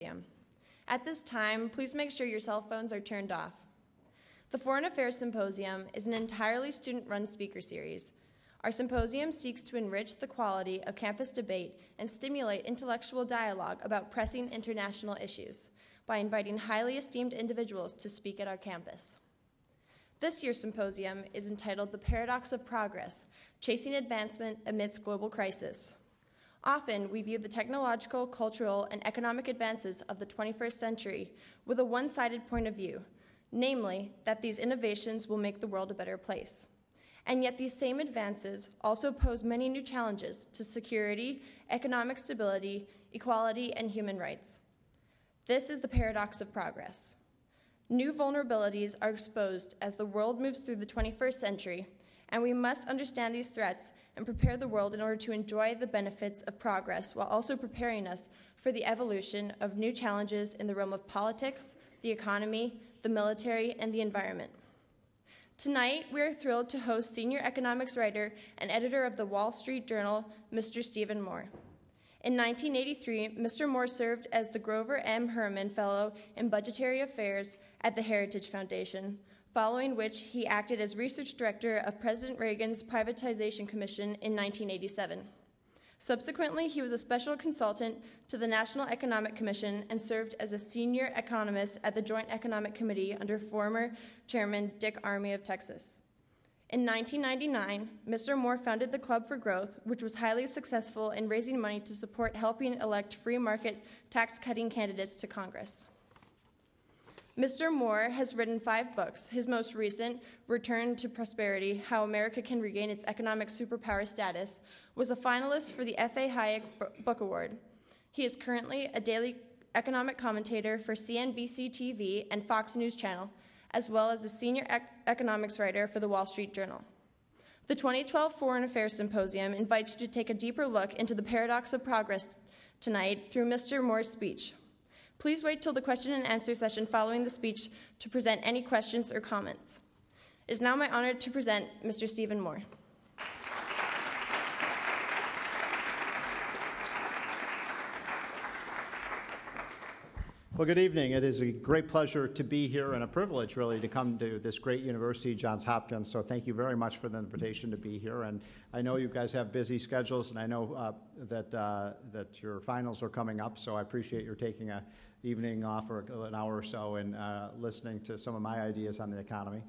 At this time, please make sure your cell phones are turned off. The Foreign Affairs Symposium is an entirely student-run speaker series. Our symposium seeks to enrich the quality of campus debate and stimulate intellectual dialogue about pressing international issues by inviting highly esteemed individuals to speak at our campus. This year's symposium is entitled The Paradox of Progress, Chasing Advancement Amidst Global Crisis. Often, we view the technological, cultural, and economic advances of the 21st century with a one-sided point of view, namely, that these innovations will make the world a better place. And yet these same advances also pose many new challenges to security, economic stability, equality, and human rights. This is the paradox of progress. New vulnerabilities are exposed as the world moves through the 21st century, and we must understand these threats and prepare the world in order to enjoy the benefits of progress while also preparing us for the evolution of new challenges in the realm of politics, the economy, the military, and the environment. Tonight, we are thrilled to host senior economics writer and editor of the Wall Street Journal, Mr. Stephen Moore. In 1983, Mr. Moore served as the Grover M. Herman Fellow in Budgetary Affairs at the Heritage Foundation, following which he acted as research director of President Reagan's Privatization Commission in 1987. Subsequently, he was a special consultant to the National Economic Commission and served as a senior economist at the Joint Economic Committee under former Chairman Dick Armey of Texas. In 1999, Mr. Moore founded the Club for Growth, which was highly successful in raising money to support helping elect free market tax-cutting candidates to Congress. Mr. Moore has written 5 books. His most recent, Return to Prosperity, How America Can Regain Its Economic Superpower Status, was a finalist for the F.A. Hayek Book Award. He is currently a daily economic commentator for CNBC TV and Fox News Channel, as well as a senior economics writer for the Wall Street Journal. The 2012 Foreign Affairs Symposium invites you to take a deeper look into the paradox of progress tonight through Mr. Moore's speech. Please wait till the question and answer session following the speech to present any questions or comments. It is now my honor to present Mr. Stephen Moore. Well, good evening. It is a great pleasure to be here and a privilege, really, to come to this great university, Johns Hopkins. So thank you very much for the invitation to be here. And I know you guys have busy schedules, and I know that your finals are coming up, so I appreciate your taking an evening off or an hour or so and listening to some of my ideas on the economy.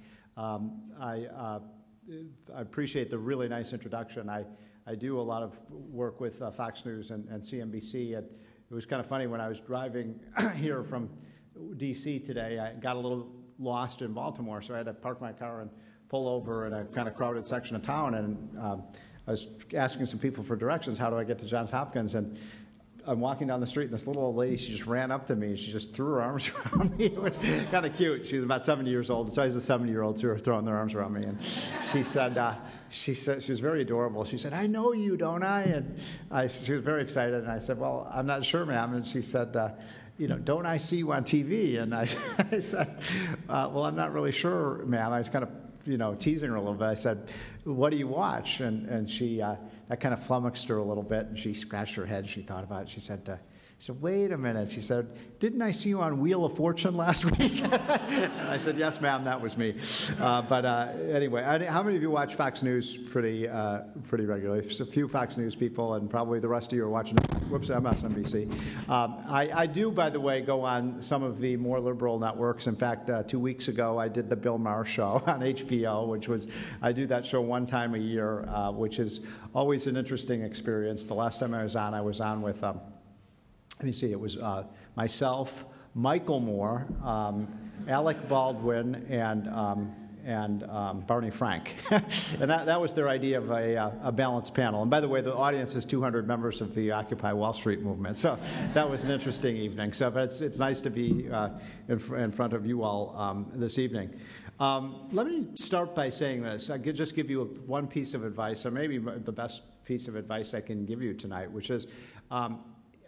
I appreciate the really nice introduction. I do a lot of work with Fox News and CNBC. It was kind of funny when I was driving here from D.C. today. I got a little lost in Baltimore, so I had to park my car and pull over in a kind of crowded section of town. And I was asking some people for directions. How do I get to Johns Hopkins? And I'm walking down the street, and this little old lady, she just ran up to me, and she just threw her arms around me. It was kind of cute. She was about 70 years old. So I was the 70-year-olds who were throwing their arms around me. And she said, she was very adorable. She said, "I know you, don't I?" And she was very excited. And I said, "Well, I'm not sure, ma'am." And she said, "Don't I see you on TV?" And I said, "Well, I'm not really sure, ma'am." I was kind of teasing her a little bit. I said, "What do you watch?" And she, that kind of flummoxed her a little bit, and she scratched her head. She thought about it. She said, "Wait a minute." She said, "Didn't I see you on Wheel of Fortune last week?" And I said, "Yes, ma'am, that was me." Anyway, how many of you watch Fox News pretty regularly? There's a few Fox News people, and probably the rest of you are watching MSNBC. I do, by the way, go on some of the more liberal networks. In fact, 2 weeks ago, I did the Bill Maher Show on HBO, I do that show one time a year, which is always an interesting experience. The last time I was on with, let me see, it was myself, Michael Moore, Alec Baldwin, and Barney Frank. And that was their idea of a balanced panel. And by the way, the audience is 200 members of the Occupy Wall Street movement. So that was an interesting evening. But it's nice to be in front of you all this evening. Let me start by saying this. I could just give you one piece of advice, or maybe the best piece of advice I can give you tonight, which is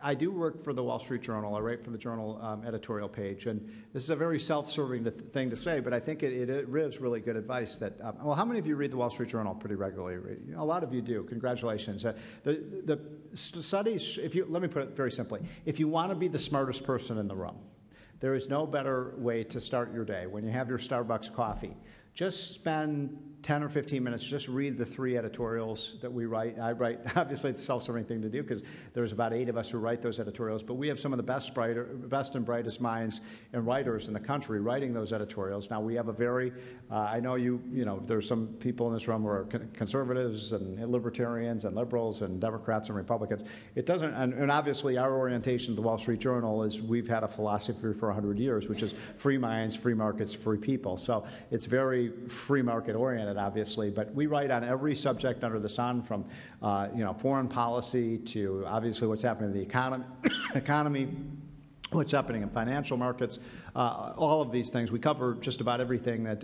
I do work for the Wall Street Journal. I write for the Journal editorial page, and this is a very self-serving thing to say, but I think it is really good advice that, well, how many of you read the Wall Street Journal pretty regularly? A lot of you do. Congratulations. The studies, let me put it very simply, if you want to be the smartest person in the room, there is no better way to start your day when you have your Starbucks coffee. Just spend 10 or 15 minutes, just read the 3 editorials that we write. I write, obviously it's a self-serving thing to do because there's about 8 of us who write those editorials, but we have some of the best and brightest minds and writers in the country writing those editorials. Now we have a very, I know there's some people in this room who are conservatives and libertarians and liberals and Democrats and Republicans. It doesn't, and obviously our orientation to the Wall Street Journal is we've had a philosophy for 100 years, which is free minds, free markets, free people. So it's very free market oriented, obviously, but we write on every subject under the sun, from foreign policy to obviously what's happening in the economy, what's happening in financial markets, all of these things. We cover just about everything that,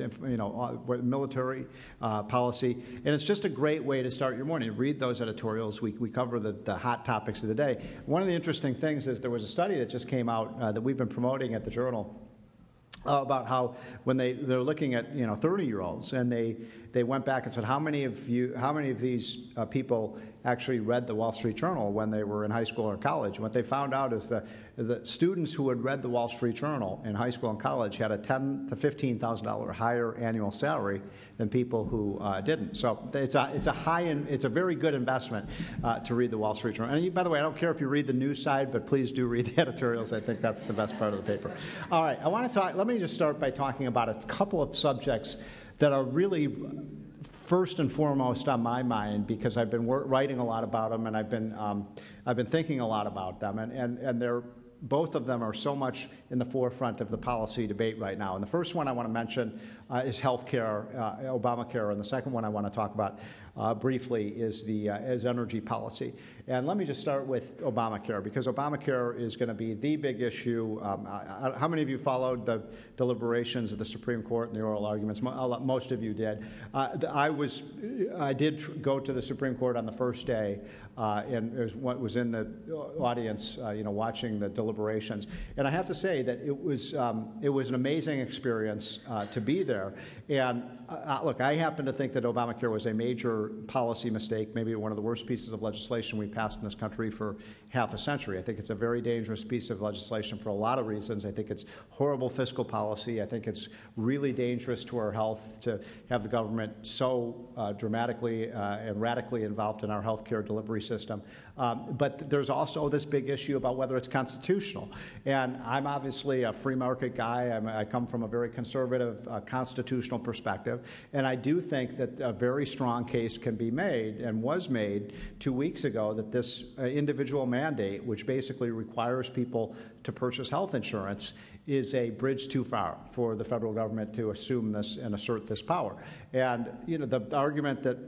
military policy, and it's just a great way to start your morning. Read those editorials. We cover the hot topics of the day. One of the interesting things is there was a study that just came out that we've been promoting at the Journal about how when they're looking at 30-year-olds, and they went back and said, how many of these people actually read the Wall Street Journal when they were in high school or college? And what they found out is that the students who had read the Wall Street Journal in high school and college had a $10,000 to $15,000 higher annual salary than people who didn't. So it's a very good investment to read the Wall Street Journal. And by the way, I don't care if you read the news side, but please do read the editorials. I think that's the best part of the paper. All right, let me just start by talking about a couple of subjects that are really first and foremost on my mind, because I've been writing a lot about them, and I've been thinking a lot about them, and both of them are so much in the forefront of the policy debate right now. And the first one I want to mention is health care, Obamacare, and the second one I want to talk about briefly is energy policy. And let me just start with Obamacare, because Obamacare is going to be the big issue. How many of you followed the deliberations of the Supreme Court and the oral arguments? Most of you did. I did go to the Supreme Court on the first day, and was in the audience, watching the deliberations. And I have to say that it was an amazing experience to be there. And look, I happen to think that Obamacare was a major policy mistake, maybe one of the worst pieces of legislation we've passed in this country for half a century. I think it's a very dangerous piece of legislation for a lot of reasons. I think it's horrible fiscal policy. I think it's really dangerous to our health to have the government so dramatically and radically involved in our health care delivery system. But there's also this big issue about whether it's constitutional. And I'm obviously a free market guy. I come from a very conservative constitutional perspective. And I do think that a very strong case can be made, and was made 2 weeks ago, that this individual mandate, which basically requires people to purchase health insurance, is a bridge too far for the federal government to assume this and assert this power. And the argument that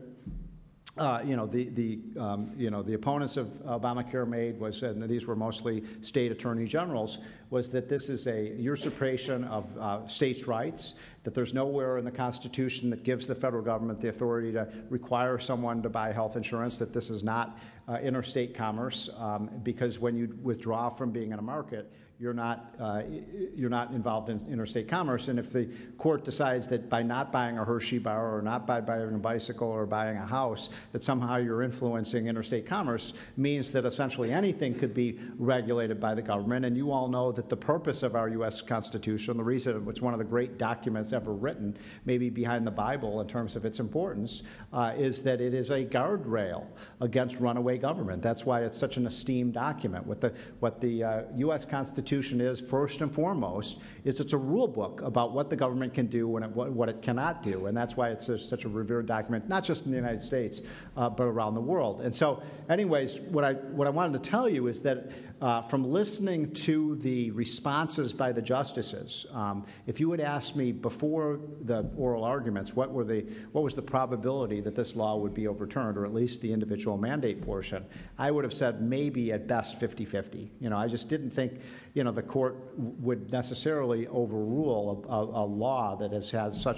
the opponents of Obamacare made was, and these were mostly state attorney generals, was that this is a usurpation of states' rights, that there's nowhere in the Constitution that gives the federal government the authority to require someone to buy health insurance, that this is not interstate commerce, because when you withdraw from being in a market, you're not involved in interstate commerce. And if the court decides that by not buying a Hershey bar, or not by buying a bicycle, or buying a house, that somehow you're influencing interstate commerce, means that essentially anything could be regulated by the government. And you all know that the purpose of our U.S. Constitution, the reason it's one of the great documents ever written, maybe behind the Bible in terms of its importance, is that it is a guardrail against runaway government. That's why it's such an esteemed document. What the U.S. Constitution is, first and foremost, is it's a rule book about what the government can do and what it cannot do. And that's why it's such a revered document, not just in the United States, but around the world. And so, anyways, what I wanted to tell you is that from listening to the responses by the justices, if you had asked me before the oral arguments what was the probability that this law would be overturned, or at least the individual mandate portion, I would have said maybe at best 50-50. I just didn't think the court would necessarily overrule a law that has had such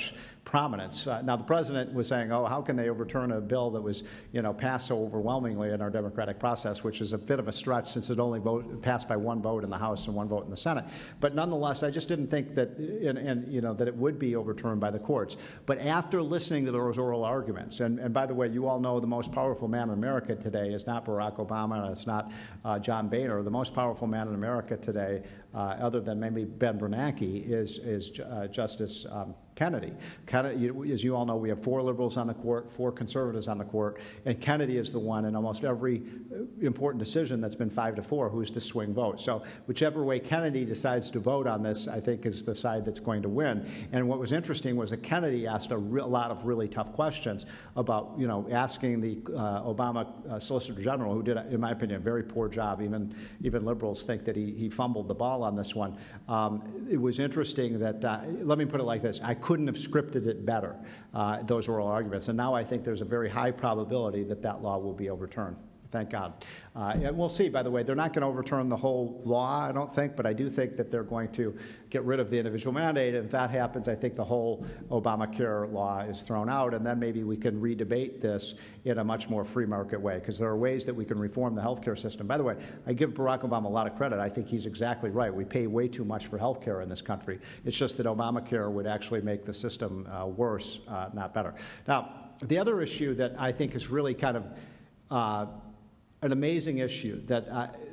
prominence. Now, the president was saying, oh, how can they overturn a bill that was, passed so overwhelmingly in our democratic process, which is a bit of a stretch since it only passed by one vote in the House and one vote in the Senate. But nonetheless, I just didn't think that, that it would be overturned by the courts. But after listening to those oral arguments, and by the way, you all know the most powerful man in America today is not Barack Obama, and it's not John Boehner. The most powerful man in America today, other than maybe Ben Bernanke, is Justice Kennedy. As you all know, we have 4 liberals on the court, 4 conservatives on the court, and Kennedy is the one in almost every important decision that's been 5-4 who's the swing vote. So whichever way Kennedy decides to vote on this, I think, is the side that's going to win. And what was interesting was that Kennedy asked a lot of really tough questions about, asking the Obama Solicitor General, who did, in my opinion, a very poor job. Even liberals think that he fumbled the ball on this one. It was interesting that, let me put it like this, I couldn't have scripted it better, those oral arguments. And now I think there's a very high probability that that law will be overturned. Thank God. And we'll see, by the way, they're not going to overturn the whole law, I don't think, but I do think that they're going to get rid of the individual mandate. And if that happens, I think the whole Obamacare law is thrown out, and then maybe we can re-debate this in a much more free market way, because there are ways that we can reform the healthcare system. By the way, I give Barack Obama a lot of credit. I think he's exactly right. We pay way too much for healthcare in this country. It's just that Obamacare would actually make the system worse, not better. Now, the other issue that I think is really kind of an amazing issue that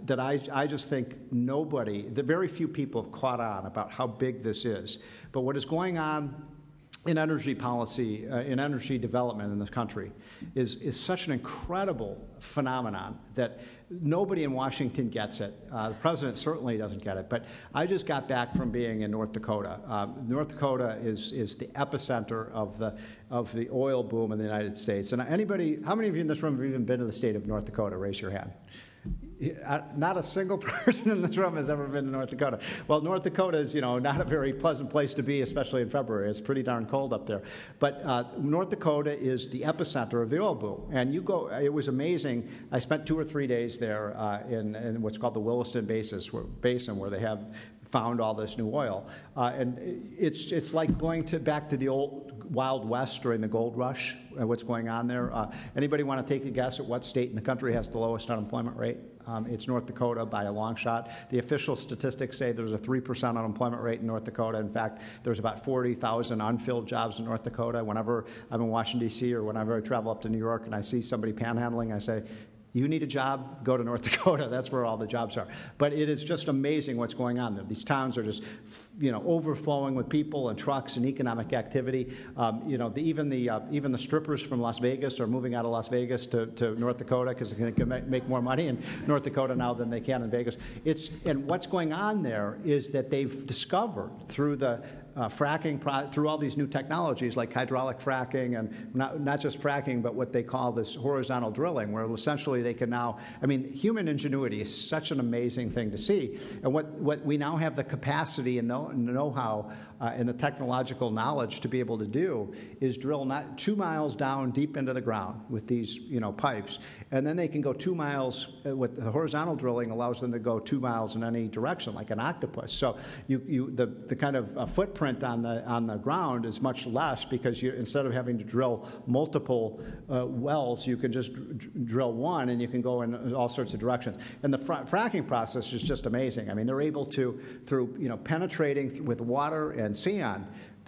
I just think very few people have caught on about how big this is. But what is going on in energy policy, in energy development in this country, is such an incredible phenomenon that nobody in Washington gets it. The president certainly doesn't get it. But I just got back from being in North Dakota. North Dakota is the epicenter of the oil boom in the United States. And how many of you in this room have even been to the state of North Dakota? Raise your hand. Not a single person in this room has ever been to North Dakota. Well, North Dakota is, not a very pleasant place to be, especially in February. It's pretty darn cold up there. But North Dakota is the epicenter of the oil boom. And it was amazing. I spent 2 or 3 days there in what's called the Williston Basin, where they have found all this new oil. And it's like going back to the old Wild West during the gold rush, what's going on there. Anybody want to take a guess at what state in the country has the lowest unemployment rate? It's North Dakota by a long shot. The official statistics say there's a 3% unemployment rate in North Dakota. In fact, there's about 40,000 unfilled jobs in North Dakota. Whenever I'm in Washington, D.C., or whenever I travel up to New York and I see somebody panhandling, I say, you need a job, go to North Dakota. That's where all the jobs are. But it is just amazing what's going on there. These towns are just, overflowing with people and trucks and economic activity. Even the strippers from Las Vegas are moving out of Las Vegas to North Dakota because they can make more money in North Dakota now than they can in Vegas. And what's going on there is that they've discovered through the fracking, through all these new technologies like hydraulic fracking, and not just fracking, but what they call this horizontal drilling, where essentially they can now, human ingenuity is such an amazing thing to see. And what we now have the capacity and know-how and the technological knowledge to be able to do is drill not 2 miles down deep into the ground with these pipes, and then they can go 2 miles. With the horizontal drilling allows them to go 2 miles in any direction, like an octopus. So the kind of footprint on the ground is much less, because instead of having to drill multiple wells, you can just drill one, and you can go in all sorts of directions. And the fracking process is just amazing. They're able to, through penetrating with water and sand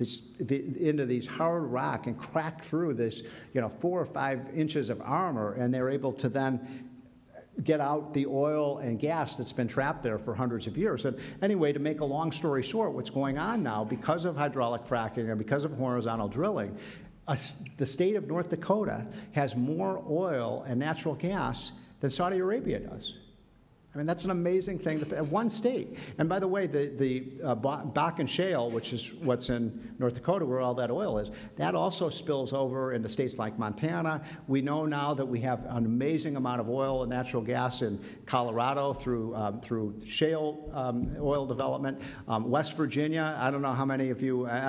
into these hard rock and crack through this 4 or 5 inches of armor, and they're able to then get out the oil and gas that's been trapped there for hundreds of years. And anyway, to make a long story short, what's going on now, because of hydraulic fracking and because of horizontal drilling, the state of North Dakota has more oil and natural gas than Saudi Arabia does. That's an amazing thing. One state. And by the way, the Bakken Shale, which is what's in North Dakota, where all that oil is, that also spills over into states like Montana. We know now that we have an amazing amount of oil and natural gas in Colorado through shale oil development. West Virginia, I don't know how many of you, how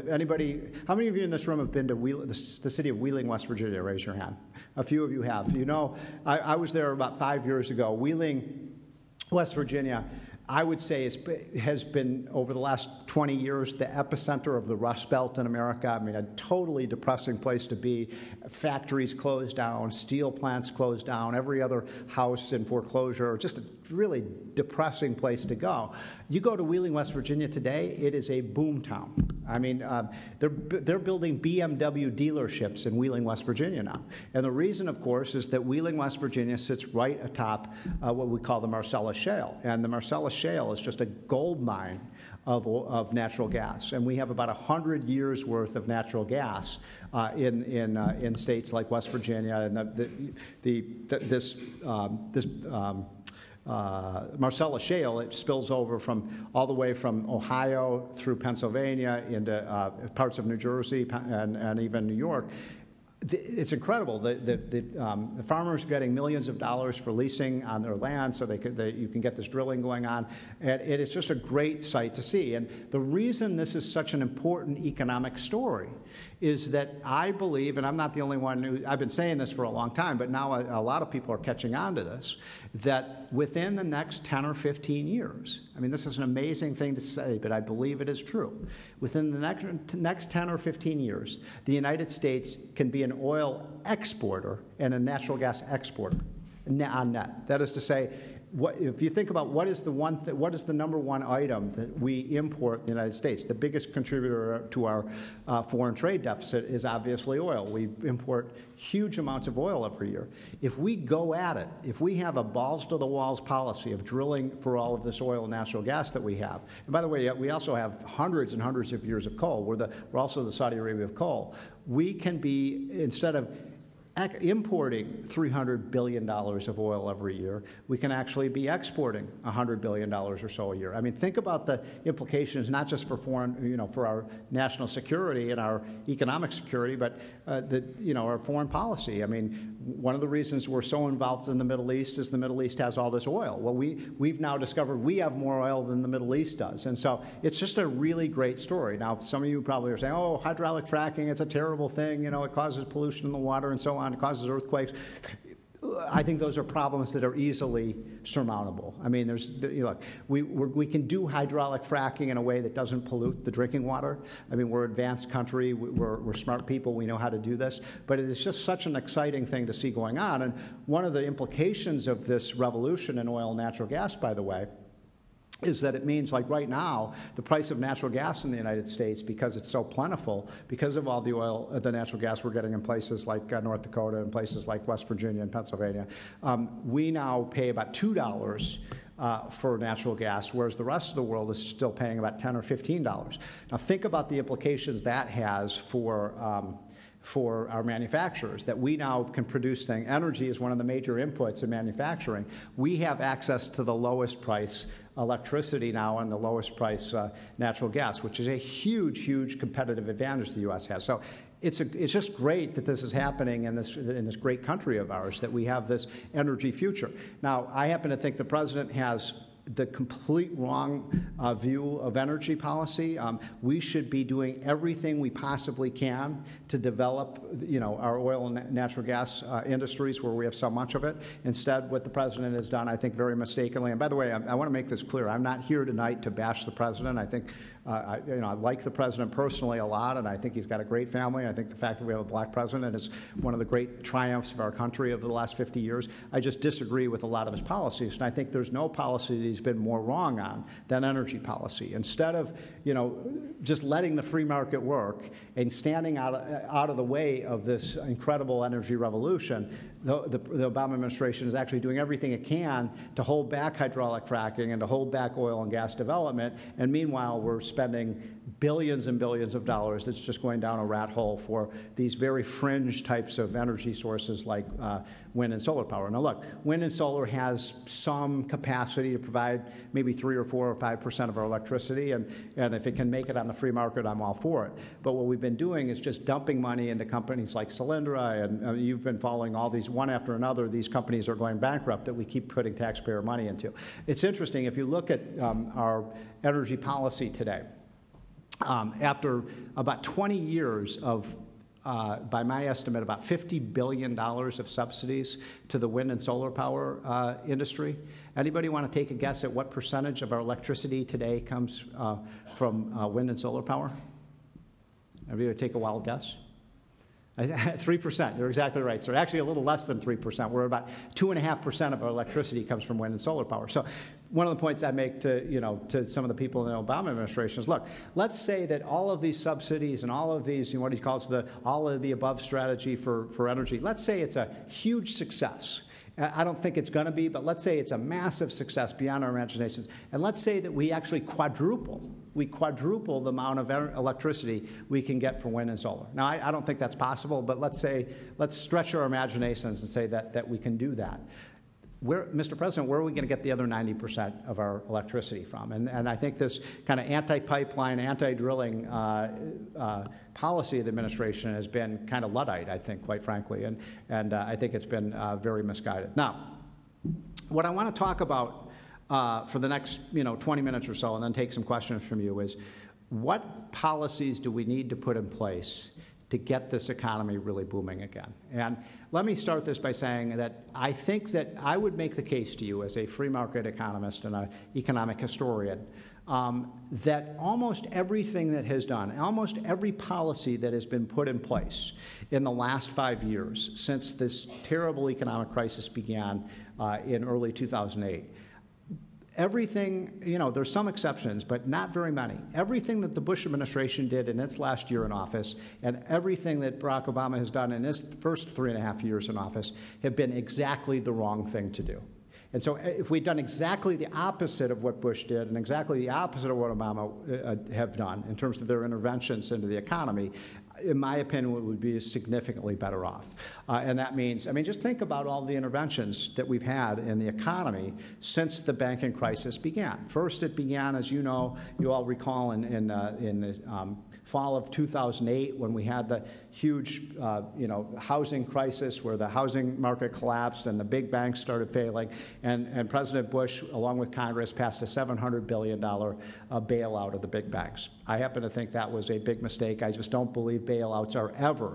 many of you in this room have been to the city of Wheeling, West Virginia? Raise your hand. A few of you have. I was there about 5 years ago. Wheeling, West Virginia, I would say has been, over the last 20 years, the epicenter of the Rust Belt in America. I mean, a totally depressing place to be. Factories closed down, steel plants closed down, every other house in foreclosure, just a really depressing place to go. You go to Wheeling, West Virginia today, it is a boom town. I mean, they're building BMW dealerships in Wheeling, West Virginia now. And the reason, of course, is that Wheeling, West Virginia sits right atop what we call the Marcellus Shale. And the Marcellus Shale is just a gold mine of natural gas. And we have about 100 years worth of natural gas in states like West Virginia. And this Marcellus Shale, it spills over all the way from Ohio through Pennsylvania into parts of New Jersey and even New York. It's incredible. The farmers are getting millions of dollars for leasing on their land, so you can get this drilling going on. And it is just a great sight to see. And the reason this is such an important economic story is that I believe, and I'm not the only one I've been saying this for a long time, but now a lot of people are catching on to this, that within the next 10 or 15 years, I mean, this is an amazing thing to say, but I believe it is true. Within the next 10 or 15 years, the United States can be an oil exporter and a natural gas exporter on net. That is to say, if you think about what is the number one item that we import in the United States, the biggest contributor to our foreign trade deficit is obviously oil. We import huge amounts of oil every year. If we go at it, if we have a balls-to-the-walls policy of drilling for all of this oil and natural gas that we have, and by the way, we also have hundreds and hundreds of years of coal. We're also the Saudi Arabia of coal. We can be, instead of importing $300 billion of oil every year, we can actually be exporting $100 billion or so a year. I mean, think about the implications, not just for for our national security and our economic security, but our foreign policy. I mean, one of the reasons we're so involved in the Middle East is the Middle East has all this oil. Well, we've now discovered we have more oil than the Middle East does. And so it's just a really great story. Now, some of you probably are saying, oh, hydraulic fracking, it's a terrible thing. It causes pollution in the water and so on. It causes earthquakes. I think those are problems that are easily surmountable. I mean, look, we can do hydraulic fracking in a way that doesn't pollute the drinking water. I mean, we're an advanced country. We're smart people. We know how to do this. But it is just such an exciting thing to see going on. And one of the implications of this revolution in oil and natural gas, by the way, is that it means, like right now, the price of natural gas in the United States, because it's so plentiful, because of all the natural gas we're getting in places like North Dakota and places like West Virginia and Pennsylvania, we now pay about $2 for natural gas, whereas the rest of the world is still paying about $10 or $15. Now think about the implications that has for our manufacturers, that we now can produce things. Energy is one of the major inputs in manufacturing. We have access to the lowest price electricity now and the lowest price natural gas, which is a huge, huge competitive advantage the U.S. has. So it's just great that this is happening in this great country of ours, that we have this energy future. Now, I happen to think the president has the complete wrong view of energy policy. We should be doing everything we possibly can to develop, our oil and natural gas industries where we have so much of it. Instead, what the president has done, I think, very mistakenly. And by the way, I want to make this clear. I'm not here tonight to bash the president. I think I like the president personally a lot, and I think he's got a great family. I think the fact that we have a black president is one of the great triumphs of our country over the last 50 years. I just disagree with a lot of his policies, and I think there's no policy that he's been more wrong on than energy policy. Instead of, just letting the free market work and standing out of the way of this incredible energy revolution, the Obama administration is actually doing everything it can to hold back hydraulic fracking and to hold back oil and gas development, and meanwhile we're spending billions and billions of dollars that's just going down a rat hole for these very fringe types of energy sources like wind and solar power. Now look, wind and solar has some capacity to provide maybe 3 or 4 or 5% of our electricity, and if it can make it on the free market, I'm all for it. But what we've been doing is just dumping money into companies like Solyndra, and you've been following all these, one after another, these companies are going bankrupt that we keep putting taxpayer money into. It's interesting, if you look at our energy policy today, after about 20 years of by my estimate, about $50 billion of subsidies to the wind and solar power industry. Anybody want to take a guess at what percentage of our electricity today comes from wind and solar power? Everybody take a wild guess? 3%. You're exactly right. So actually a little less than 3%. We're about 2.5% of our electricity comes from wind and solar power. So one of the points I make to some of the people in the Obama administration is, look, let's say that all of these subsidies and all of these, what he calls all of the above strategy for energy, let's say it's a huge success. I don't think it's going to be, but let's say it's a massive success beyond our imaginations. And let's say that we actually quadruple the amount of electricity we can get from wind and solar. Now, I don't think that's possible, but let's stretch our imaginations and say that we can do that. Mr. President, where are we going to get the other 90% of our electricity from? And I think this kind of anti-pipeline, anti-drilling policy of the administration has been kind of Luddite, I think, quite frankly, and I think it's been very misguided. Now, what I want to talk about for the next 20 minutes or so, and then take some questions from you, is what policies do we need to put in place to get this economy really booming again? And let me start this by saying that I think that I would make the case to you as a free market economist and an economic historian that almost everything that has done, almost every policy that has been put in place in the last 5 years since this terrible economic crisis began in early 2008, everything, there's some exceptions, but not very many. Everything that the Bush administration did in its last year in office and everything that Barack Obama has done in his first 3.5 years in office have been exactly the wrong thing to do. And so if we'd done exactly the opposite of what Bush did and exactly the opposite of what Obama have done in terms of their interventions into the economy, in my opinion, we would be significantly better off. And that means, just think about all the interventions that we've had in the economy since the banking crisis began. First, it began, as you know, you all recall, in the fall of 2008 when we had the huge, housing crisis where the housing market collapsed and the big banks started failing. And President Bush, along with Congress, passed a $700 billion bailout of the big banks. I happen to think that was a big mistake. I just don't believe bailouts are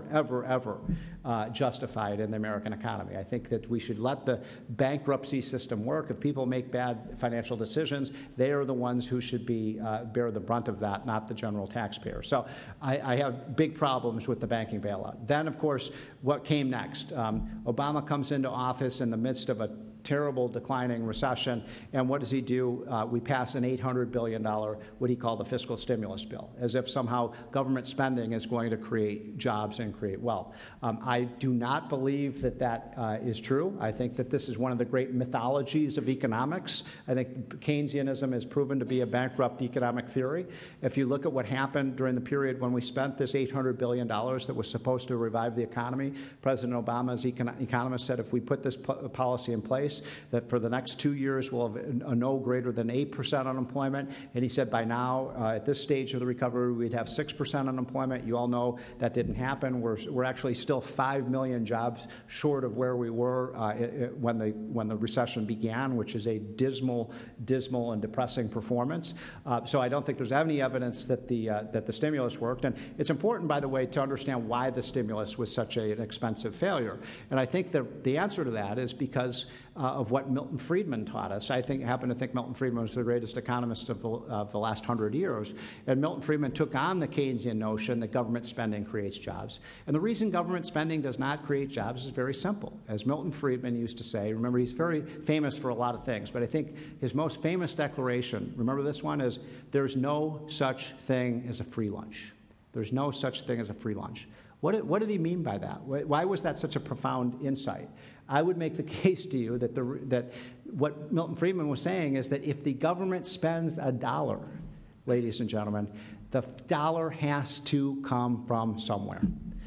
ever justified in the American economy. I think that we should let the bankruptcy system work. If people make bad financial decisions, they are the ones who should bear the brunt of that, not the general taxpayer. So I have big problems with the banking bailout. Then, of course, what came next? Obama comes into office in the midst of a terrible declining recession, and what does he do? We pass an $800 billion, what he called the fiscal stimulus bill, as if somehow government spending is going to create jobs and create wealth. I do not believe that is true. I think that this is one of the great mythologies of economics. I think Keynesianism has proven to be a bankrupt economic theory. If you look at what happened during the period when we spent this $800 billion that was supposed to revive the economy, President Obama's economist said if we put this policy in place, that for the next 2 years we'll have a no greater than 8% unemployment. And he said by now, at this stage of the recovery, we'd have 6% unemployment. You all know that didn't happen. We're actually still 5 million jobs short of where we were when the recession began, which is a dismal and depressing performance. So I don't think there's any evidence that the stimulus worked. And it's important, by the way, to understand why the stimulus was such an expensive failure. And I think the answer to that is because of what Milton Friedman taught us. I happen to think Milton Friedman was the greatest economist of the last 100 years. And Milton Friedman took on the Keynesian notion that government spending creates jobs. And the reason government spending does not create jobs is very simple. As Milton Friedman used to say, remember, he's very famous for a lot of things, but I think his most famous declaration, remember this one, is there's no such thing as a free lunch. There's no such thing as a free lunch. What did he mean by that? Why was that such a profound insight? I would make the case to you that what Milton Friedman was saying is that if the government spends $1, ladies and gentlemen, the dollar has to come from somewhere.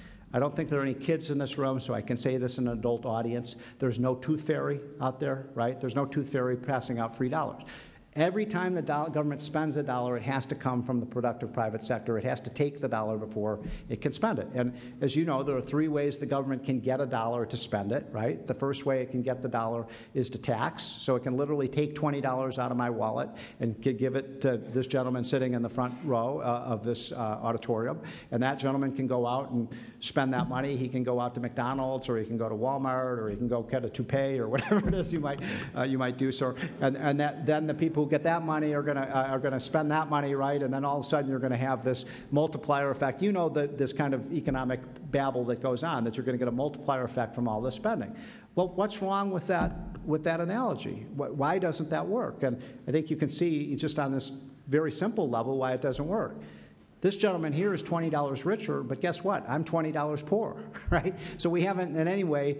I don't think there are any kids in this room, so I can say this in an adult audience. There's no tooth fairy out there, right? There's no tooth fairy passing out free dollars. Every time the government spends a dollar, it has to come from the productive private sector. It has to take the dollar before it can spend it. And as you know, there are three ways the government can get a dollar to spend it, right? The first way it can get the dollar is to tax. So it can literally take $20 out of my wallet and give it to this gentleman sitting in the front row of this auditorium. And that gentleman can go out and spend that money. He can go out to McDonald's, or he can go to Walmart, or he can go get a toupee, or whatever it is you might do. So, and then the people who get that money are going to spend that money, right? And then all of a sudden you're going to have this multiplier effect. You know this kind of economic babble that goes on, that you're going to get a multiplier effect from all this spending. Well, what's wrong with that analogy? Why doesn't that work? And I think you can see just on this very simple level why it doesn't work. This gentleman here is $20 richer, but guess what? I'm $20 poorer, right? So we haven't in any way,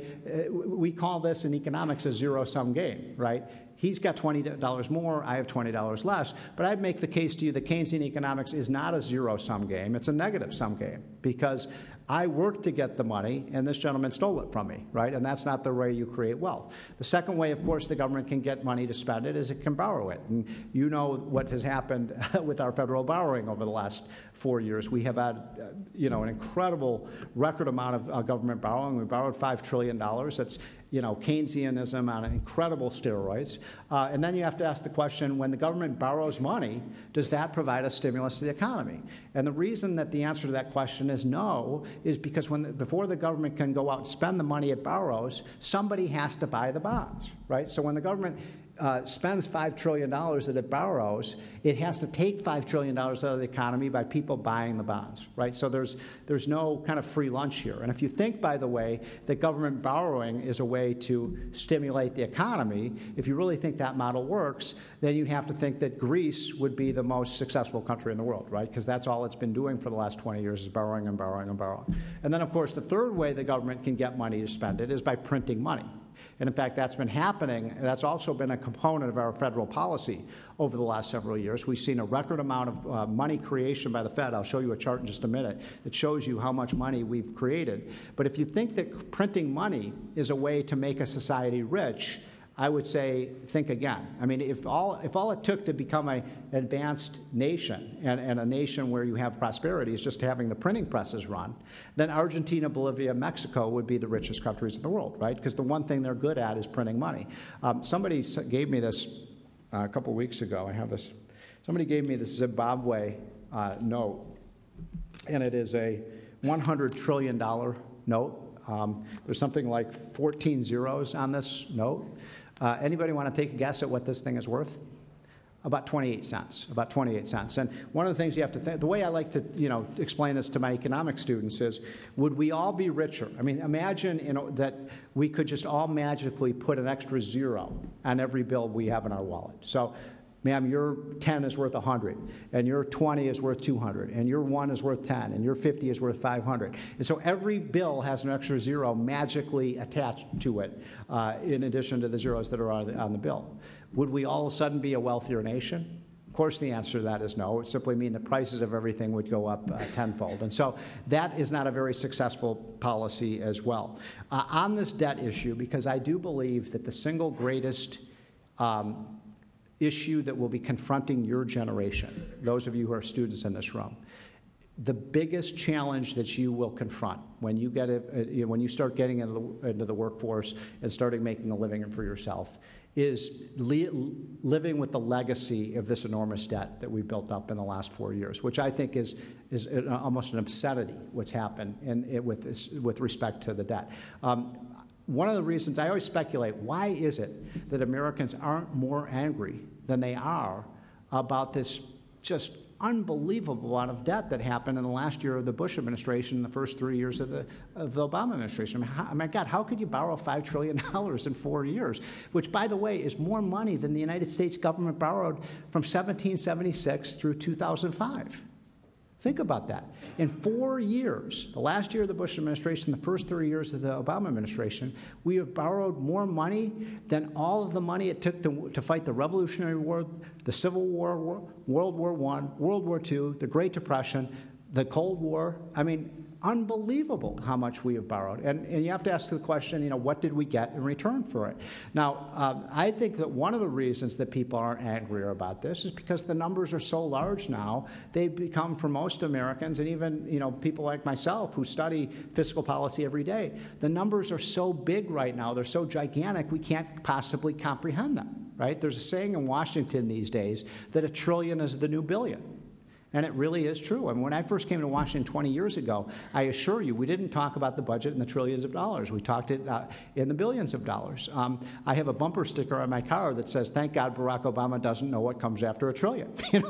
we call this in economics a zero-sum game, right? He's got $20 more, I have $20 less, but I'd make the case to you that Keynesian economics is not a zero-sum game, it's a negative-sum game, because I worked to get the money, and this gentleman stole it from me, right? And that's not the way you create wealth. The second way, of course, the government can get money to spend it is it can borrow it. And you know what has happened with our federal borrowing over the last 4 years. We have had, an incredible record amount of government borrowing. We borrowed $5 trillion. That's Keynesianism on incredible steroids. And then you have to ask the question, when the government borrows money, does that provide a stimulus to the economy? And the reason that the answer to that question is no is because before the government can go out and spend the money it borrows, somebody has to buy the bonds, right? So when the government spends $5 trillion that it borrows, it has to take $5 trillion out of the economy by people buying the bonds, right? So there's no kind of free lunch here. And if you think, by the way, that government borrowing is a way to stimulate the economy, if you really think that model works, then you'd have to think that Greece would be the most successful country in the world, right? Because that's all it's been doing for the last 20 years is borrowing and borrowing and borrowing. And then, of course, the third way the government can get money to spend it is by printing money. And in fact, that's been happening. That's also been a component of our federal policy over the last several years. We've seen a record amount of money creation by the Fed. I'll show you a chart in just a minute that shows you how much money we've created. But if you think that printing money is a way to make a society rich, I would say think again. I mean, if all it took to become an advanced nation and a nation where you have prosperity is just having the printing presses run, then Argentina, Bolivia, Mexico would be the richest countries in the world, right? Because the one thing they're good at is printing money. Somebody gave me this a couple weeks ago. I have this. Somebody gave me this Zimbabwe note, and it is a $100 trillion note. There's something like 14 zeros on this note. Anybody want to take a guess at what this thing is worth? About 28 cents, about 28 cents. And one of the things you have to think, the way I like to, explain this to my economics students is, would we all be richer? I mean, imagine, that we could just all magically put an extra zero on every bill we have in our wallet. So, ma'am, your 10 is worth 100, and your 20 is worth 200, and your 1 is worth 10, and your 50 is worth 500. And so every bill has an extra zero magically attached to it, in addition to the zeros that are on the bill. Would we all of a sudden be a wealthier nation? Of course, the answer to that is no. It would simply mean the prices of everything would go up tenfold. And so that is not a very successful policy as well. On this debt issue, because I do believe that the single greatest issue that will be confronting your generation, those of you who are students in this room, the biggest challenge that you will confront when you start getting into the workforce and starting making a living for yourself is living with the legacy of this enormous debt that we built up in the last 4 years, which I think is almost an obscenity what's happened with respect to the debt. One of the reasons I always speculate, why is it that Americans aren't more angry than they are about this just unbelievable amount of debt that happened in the last year of the Bush administration and the first 3 years of the Obama administration? My God, how could you borrow $5 trillion in 4 years? Which, by the way, is more money than the United States government borrowed from 1776 through 2005. Think about that. In 4 years, the last year of the Bush administration, the first 3 years of the Obama administration, we have borrowed more money than all of the money it took to fight the Revolutionary War, the Civil War, World War I, World War II, the Great Depression, the Cold War. I mean, unbelievable how much we have borrowed. And you have to ask the question, what did we get in return for it? Now, I think that one of the reasons that people aren't angrier about this is because the numbers are so large now. They become, for most Americans, and even people like myself who study fiscal policy every day, the numbers are so big right now, they're so gigantic, we can't possibly comprehend them, right? There's a saying in Washington these days that $1 trillion is the new billion. And it really is true. I mean, when I first came to Washington 20 years ago, I assure you, we didn't talk about the budget in the trillions of dollars. We talked it in the billions of dollars. I have a bumper sticker on my car that says, "Thank God Barack Obama doesn't know what comes after $1 trillion."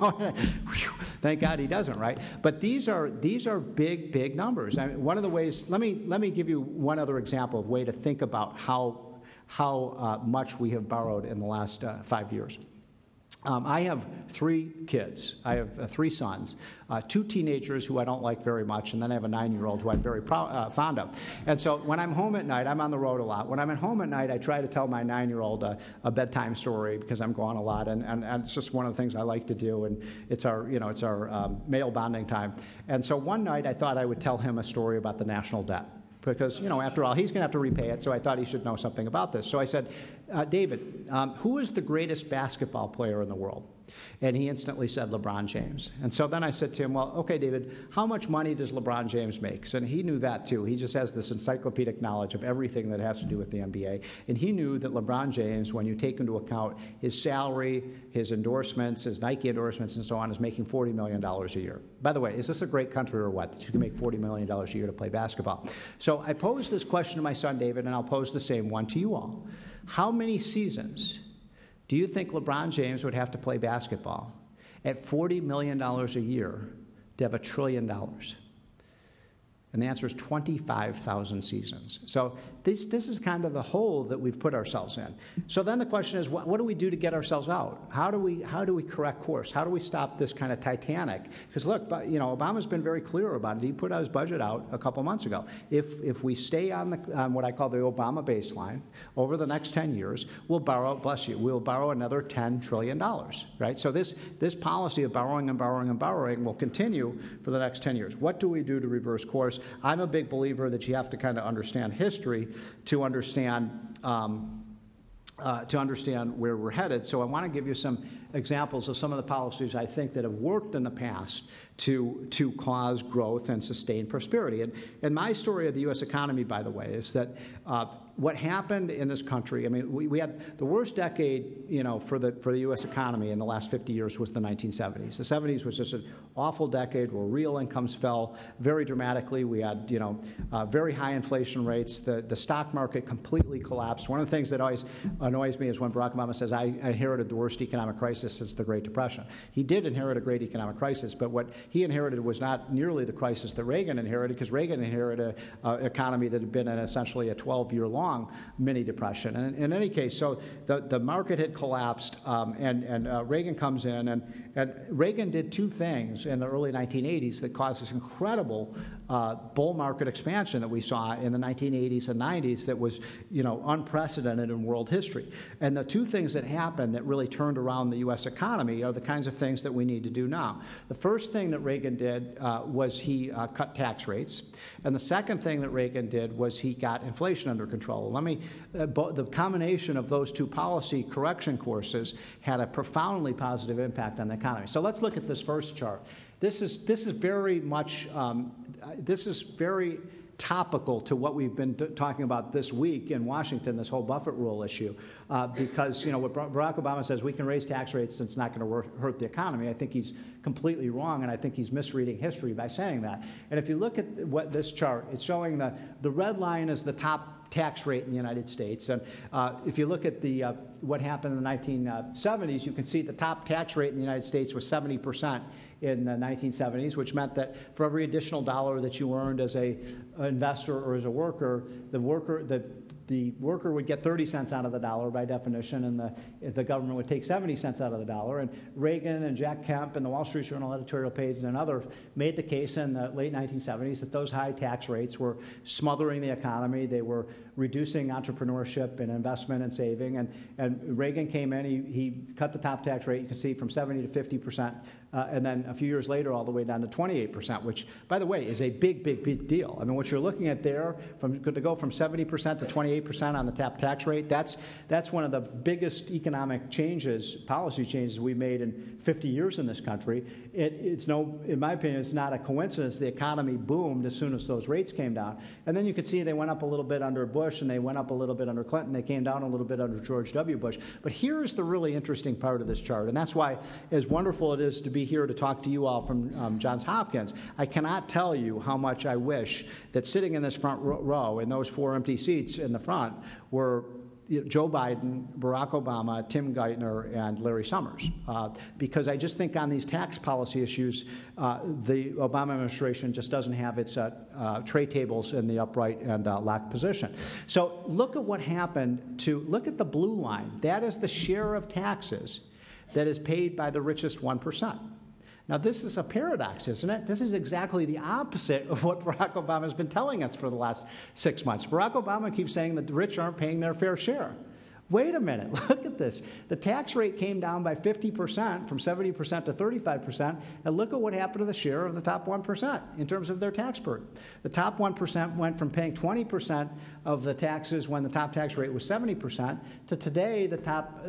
Thank God he doesn't, right? But these are big, big numbers. I mean, one of the ways. Let me give you one other example of way to think about how much we have borrowed in the last 5 years. I have 3 kids. I have 3 sons, 2 teenagers who I don't like very much, and then I have a 9-year-old who I'm very fond of. And so when I'm home at night, I'm on the road a lot. When I'm at home at night, I try to tell my 9-year-old a bedtime story because I'm gone a lot, and it's just one of the things I like to do, and it's our male bonding time. And so one night I thought I would tell him a story about the national debt. Because, after all, he's going to have to repay it, so I thought he should know something about this. So I said, David, who is the greatest basketball player in the world? And he instantly said LeBron James. And so then I said to him, well, okay, David, how much money does LeBron James make? And he knew that, too. He just has this encyclopedic knowledge of everything that has to do with the NBA. And he knew that LeBron James, when you take into account his salary, his endorsements, his Nike endorsements, and so on, is making $40 million a year. By the way, is this a great country or what, that you can make $40 million a year to play basketball? So I posed this question to my son, David, and I'll pose the same one to you all. How many seasons do you think LeBron James would have to play basketball at $40 million a year to have $1 trillion? And the answer is 25,000 seasons. So this is kind of the hole that we've put ourselves in. So then the question is, what do we do to get ourselves out? How do we correct course? How do we stop this kind of Titanic? Because look, Obama's been very clear about it. He put his budget out a couple months ago. If we stay on what I call the Obama baseline over the next 10 years, we'll borrow another $10 trillion, right? So this policy of borrowing and borrowing and borrowing will continue for the next 10 years. What do we do to reverse course? I'm a big believer that you have to kind of understand history to understand where we're headed. So I want to give you some examples of some of the policies I think that have worked in the past to cause growth and sustain prosperity. And my story of the U.S. economy, by the way, is that what happened in this country, I mean, we had the worst decade, for the U.S. economy in the last 50 years was the 1970s. The 70s was just an awful decade where real incomes fell very dramatically. We had, very high inflation rates. The stock market completely collapsed. One of the things that always annoys me is when Barack Obama says, I inherited the worst economic crisis since the Great Depression. He did inherit a great economic crisis, but what he inherited was not nearly the crisis that Reagan inherited, because Reagan inherited an economy that had been in essentially a 12-year-long mini depression. And in any case, so the market had collapsed, and Reagan comes in, and Reagan did 2 things in the early 1980s that caused this incredible bull market expansion that we saw in the 1980s and 90s that was, unprecedented in world history. And the 2 things that happened that really turned around the U.S. economy are the kinds of things that we need to do now. The first thing that Reagan did was he cut tax rates. And the second thing that Reagan did was he got inflation under control. The combination of those 2 policy correction courses had a profoundly positive impact on the economy. So let's look at this first chart. This is very much, this is very topical to what we've been talking about this week in Washington, this whole Buffett rule issue, because what Barack Obama says, we can raise tax rates and it's not going to hurt the economy. I think he's completely wrong, and I think he's misreading history by saying that. And if you look at this chart, it's showing the red line is the top tax rate in the United States. And if you look at what happened in the 1970s, you can see the top tax rate in the United States was 70% in the 1970s, which meant that for every additional dollar that you earned as an investor or as a worker, the worker would get 30 cents out of the dollar by definition, and the government would take 70 cents out of the dollar. And Reagan and Jack Kemp and the Wall Street Journal editorial page and others made the case in the late 1970s that those high tax rates were smothering the economy. They were reducing entrepreneurship and investment and saving. And Reagan came in, he cut the top tax rate, you can see, from 70 to 50% and then a few years later all the way down to 28%, which, by the way, is a big, big, big deal. I mean, what you're looking at there, to go from 70% to 28% on the tax rate, that's one of the biggest economic changes, policy changes we've made in 50 years in this country. In my opinion, it's not a coincidence the economy boomed as soon as those rates came down. And then you could see they went up a little bit under Bush, and they went up a little bit under Clinton. They came down a little bit under George W. Bush. But here's the really interesting part of this chart, and that's why, as wonderful it is to be here to talk to you all from Johns Hopkins, I cannot tell you how much I wish that sitting in this front row, in those 4 empty seats in the front, were Joe Biden, Barack Obama, Tim Geithner, and Larry Summers. Because I just think on these tax policy issues, the Obama administration just doesn't have its tray tables in the upright and locked position. So look at what happened look at the blue line. That is the share of taxes that is paid by the richest 1%. Now, this is a paradox, isn't it? This is exactly the opposite of what Barack Obama has been telling us for the last 6 months. Barack Obama keeps saying that the rich aren't paying their fair share. Wait a minute, look at this. The tax rate came down by 50%, from 70% to 35%, and look at what happened to the share of the top 1% in terms of their tax burden. The top 1% went from paying 20% of the taxes when the top tax rate was 70% to today the top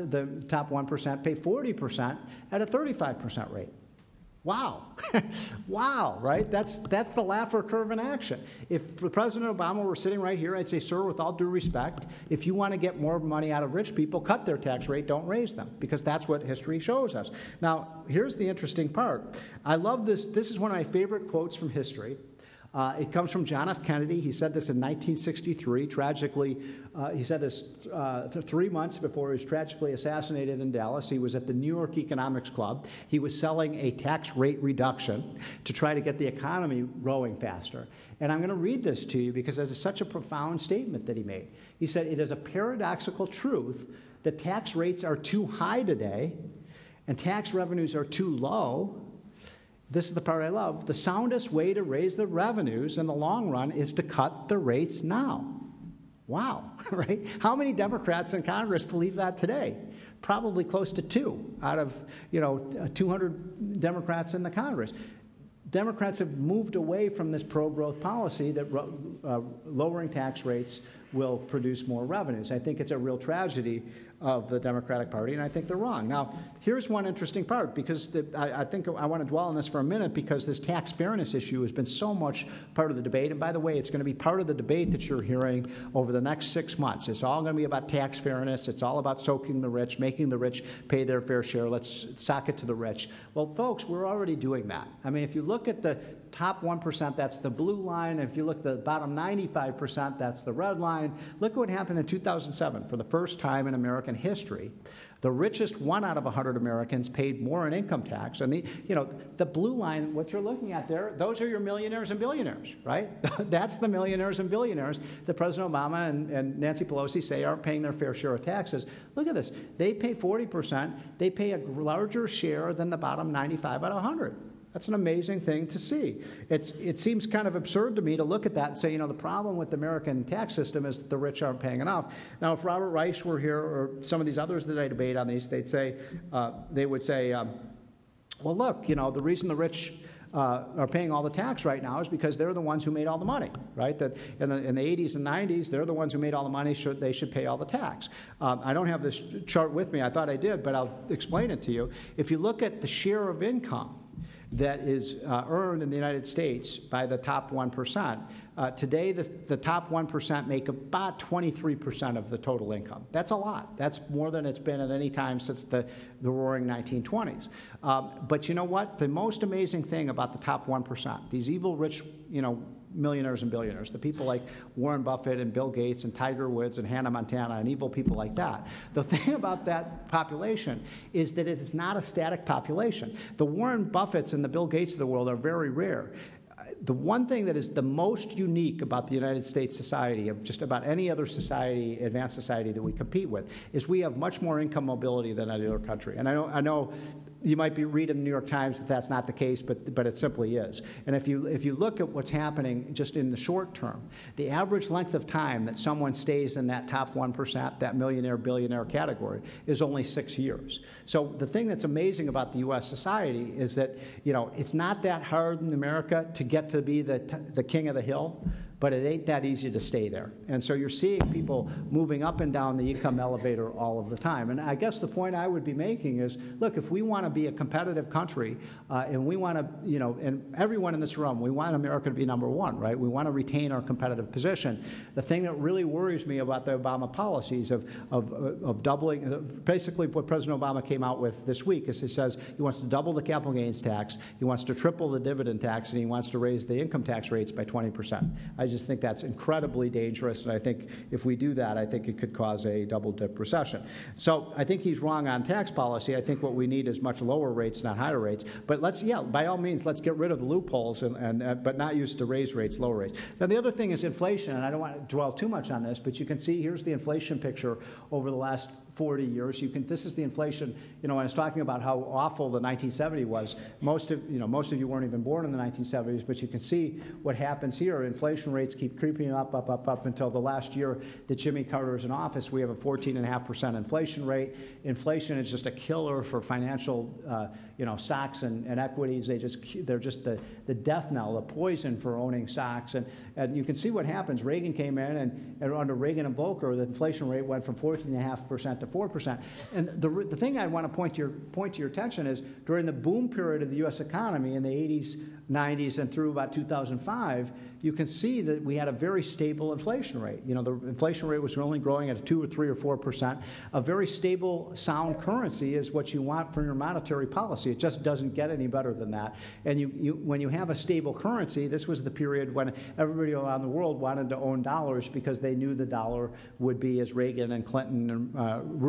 1% pay 40% at a 35% rate. Wow. Wow, right? That's the Laffer curve in action. If President Obama were sitting right here, I'd say, sir, with all due respect, if you want to get more money out of rich people, cut their tax rate, don't raise them, because that's what history shows us. Now, here's the interesting part. I love this. This is one of my favorite quotes from history. It comes from John F. Kennedy. He said this in 1963. Tragically, he said this 3 months before he was tragically assassinated in Dallas. He was at the New York Economics Club. He was selling a tax rate reduction to try to get the economy growing faster. And I'm going to read this to you because it's such a profound statement that he made. He said, "It is a paradoxical truth that tax rates are too high today and tax revenues are too low. This is the part I love. The soundest way to raise the revenues in the long run is to cut the rates now." Wow, right? How many Democrats in Congress believe that today? Probably close to 2 out of 200 Democrats in the Congress. Democrats have moved away from this pro-growth policy that lowering tax rates will produce more revenues. I think it's a real tragedy of the Democratic Party, and I think they're wrong. Now, here's one interesting part, because I think I want to dwell on this for a minute, because this tax fairness issue has been so much part of the debate. And by the way, it's going to be part of the debate that you're hearing over the next 6 months. It's all going to be about tax fairness. It's all about soaking the rich, making the rich pay their fair share. Let's sock it to the rich. Well, folks, we're already doing that. I mean, if you look at the top 1%, that's the blue line. If you look at the bottom 95%, that's the red line. Look what happened in 2007. For the first time in American history, the richest 1 out of 100 Americans paid more in income tax. And the blue line, what you're looking at there, those are your millionaires and billionaires, right? That's the millionaires and billionaires that President Obama and Nancy Pelosi say aren't paying their fair share of taxes. Look at this. They pay 40%. They pay a larger share than the bottom 95 out of 100. That's an amazing thing to see. It seems kind of absurd to me to look at that and say, the problem with the American tax system is that the rich aren't paying enough. Now, if Robert Reich were here, or some of these others that I debate on these, they would say, well, look, the reason the rich are paying all the tax right now is because they're the ones who made all the money, right? That in the 80s and 90s, they're the ones who made all the money, they should pay all the tax. I don't have this chart with me. I thought I did, but I'll explain it to you. If you look at the share of income that is earned in the United States by the top 1%. Today, the top 1% make about 23% of the total income. That's a lot. That's more than it's been at any time since the roaring 1920s. But you know what? The most amazing thing about the top 1%, these evil rich, millionaires and billionaires, the people like Warren Buffett and Bill Gates and Tiger Woods and Hannah Montana and evil people like that. The thing about that population is that it is not a static population. The Warren Buffetts and the Bill Gates of the world are very rare. The one thing that is the most unique about the United States society, of just about any other society, advanced society that we compete with, is we have much more income mobility than any other country. And I know you might be reading the New York Times that that's not the case, but it simply is. And if you look at what's happening just in the short term, the average length of time that someone stays in that top 1%, that millionaire, billionaire category, is only 6 years. So the thing that's amazing about the U.S. society is that, you know, it's not that hard in America to get to be the king of the hill, but it ain't that easy to stay there. And so you're seeing people moving up and down the income elevator all of the time. And I guess the point I would be making is, look, if we want to be a competitive country, and we want to, you know, and everyone in this room, we want America to be number one, right? We want to retain our competitive position. The thing that really worries me about the Obama policies of doubling, basically what President Obama came out with this week is he says he wants to double the capital gains tax, he wants to triple the dividend tax, and he wants to raise the income tax rates by 20%. I just think that's incredibly dangerous, and I think if we do that, I think it could cause a double-dip recession. So I think he's wrong on tax policy. I think what we need is much lower rates, not higher rates. But let's, yeah, by all means, let's get rid of the loopholes, but not use it to raise rates, lower rates. Now, the other thing is inflation, and I don't want to dwell too much on this, but you can see here's the inflation picture over the last 40 years. This is the inflation, you know, when I was talking about how awful the 1970s was, most of you weren't even born in the 1970s, but you can see what happens here. Inflation rates keep creeping up until the last year that Jimmy Carter is in office. We have a 14.5% inflation rate. Inflation is just a killer for financial, stocks and equities. They're just the death knell, the poison for owning stocks. And you can see what happens. Reagan came in, and under Reagan and Volcker, the inflation rate went from 14.5% to 4%. And the thing I want to point to your attention is during the boom period of the U.S. economy in the 80s, 90s, and through about 2005, you can see that we had a very stable inflation rate. You know, the inflation rate was only growing at a 2 or 3 or 4%. A very stable, sound currency is what you want for your monetary policy. It just doesn't get any better than that. And when you have a stable currency, this was the period when everybody around the world wanted to own dollars because they knew the dollar would be, as Reagan and Clinton and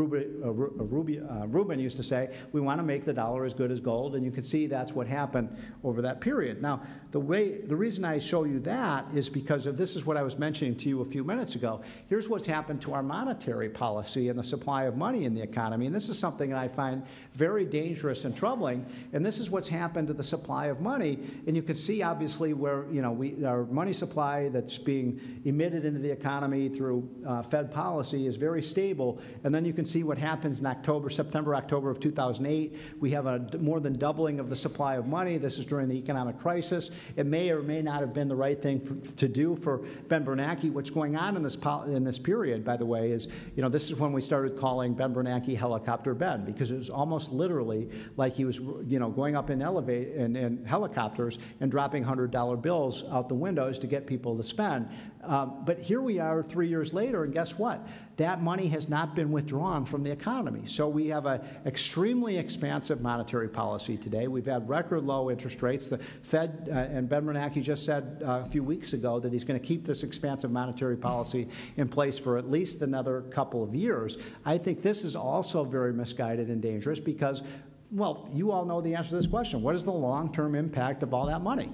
Rubin used to say, we want to make the dollar as good as gold. And you can see that's what happened over that period. Now, the reason I show you that is because of this is what I was mentioning to you a few minutes ago. Here's what's happened to our monetary policy and the supply of money in the economy. And this is something that I find very dangerous and troubling. And this is what's happened to the supply of money. And you can see, obviously, where our money supply that's being emitted into the economy through Fed policy is very stable. And then you can see what happens in September, October of 2008. We have a more than doubling of the supply of money. This is during the economic crisis. It may or may not have been the right thing to do for Ben Bernanke. What's going on in this period, by the way, is this is when we started calling Ben Bernanke Helicopter Ben, because it was almost literally like he was going up in helicopters and dropping $100 bills out the windows to get people to spend. But here we are 3 years later, and guess what? That money has not been withdrawn from the economy. So we have an extremely expansive monetary policy today. We've had record low interest rates. The Fed and Ben Bernanke just said a few weeks ago that he's going to keep this expansive monetary policy in place for at least another couple of years. I think this is also very misguided and dangerous because, well, you all know the answer to this question. What is the long-term impact of all that money?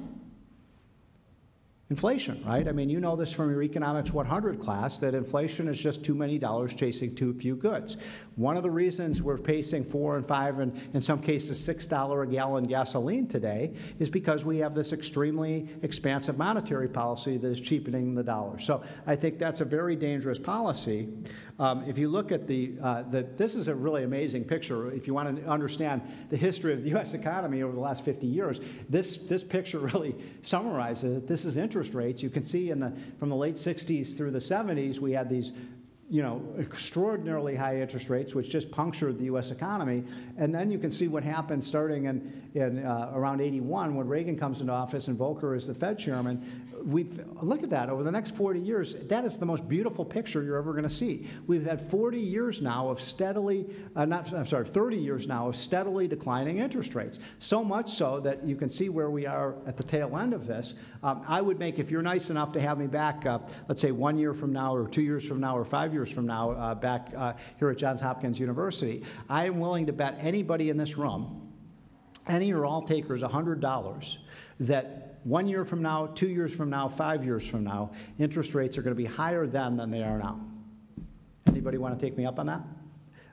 Inflation, right? I mean, you know this from your Economics 100 class, that inflation is just too many dollars chasing too few goods. One of the reasons we're pacing $4 and $5 and in some cases $6 a gallon gasoline today is because we have this extremely expansive monetary policy that is cheapening the dollar. So I think that's a very dangerous policy. If you look at this is a really amazing picture. If you want to understand the history of the U.S. economy over the last 50 years, this picture really summarizes it. This is interest rates. You can see from the late 60s through the 70s, we had these extraordinarily high interest rates, which just punctured the U.S. economy. And then you can see what happened starting in around 81 when Reagan comes into office and Volcker is the Fed chairman. Look at that. Over the next 40 years, that is the most beautiful picture you're ever going to see. We've had 40 years now of 30 years now of steadily declining interest rates. So much so that you can see where we are at the tail end of this. I would make, if you're nice enough to have me back, let's say 1 year from now or 2 years from now or 5 years from now back here at Johns Hopkins University, I am willing to bet anybody in this room, any or all takers, $100, that 1 year from now, 2 years from now, 5 years from now, interest rates are going to be higher then than they are now. Anybody want to take me up on that?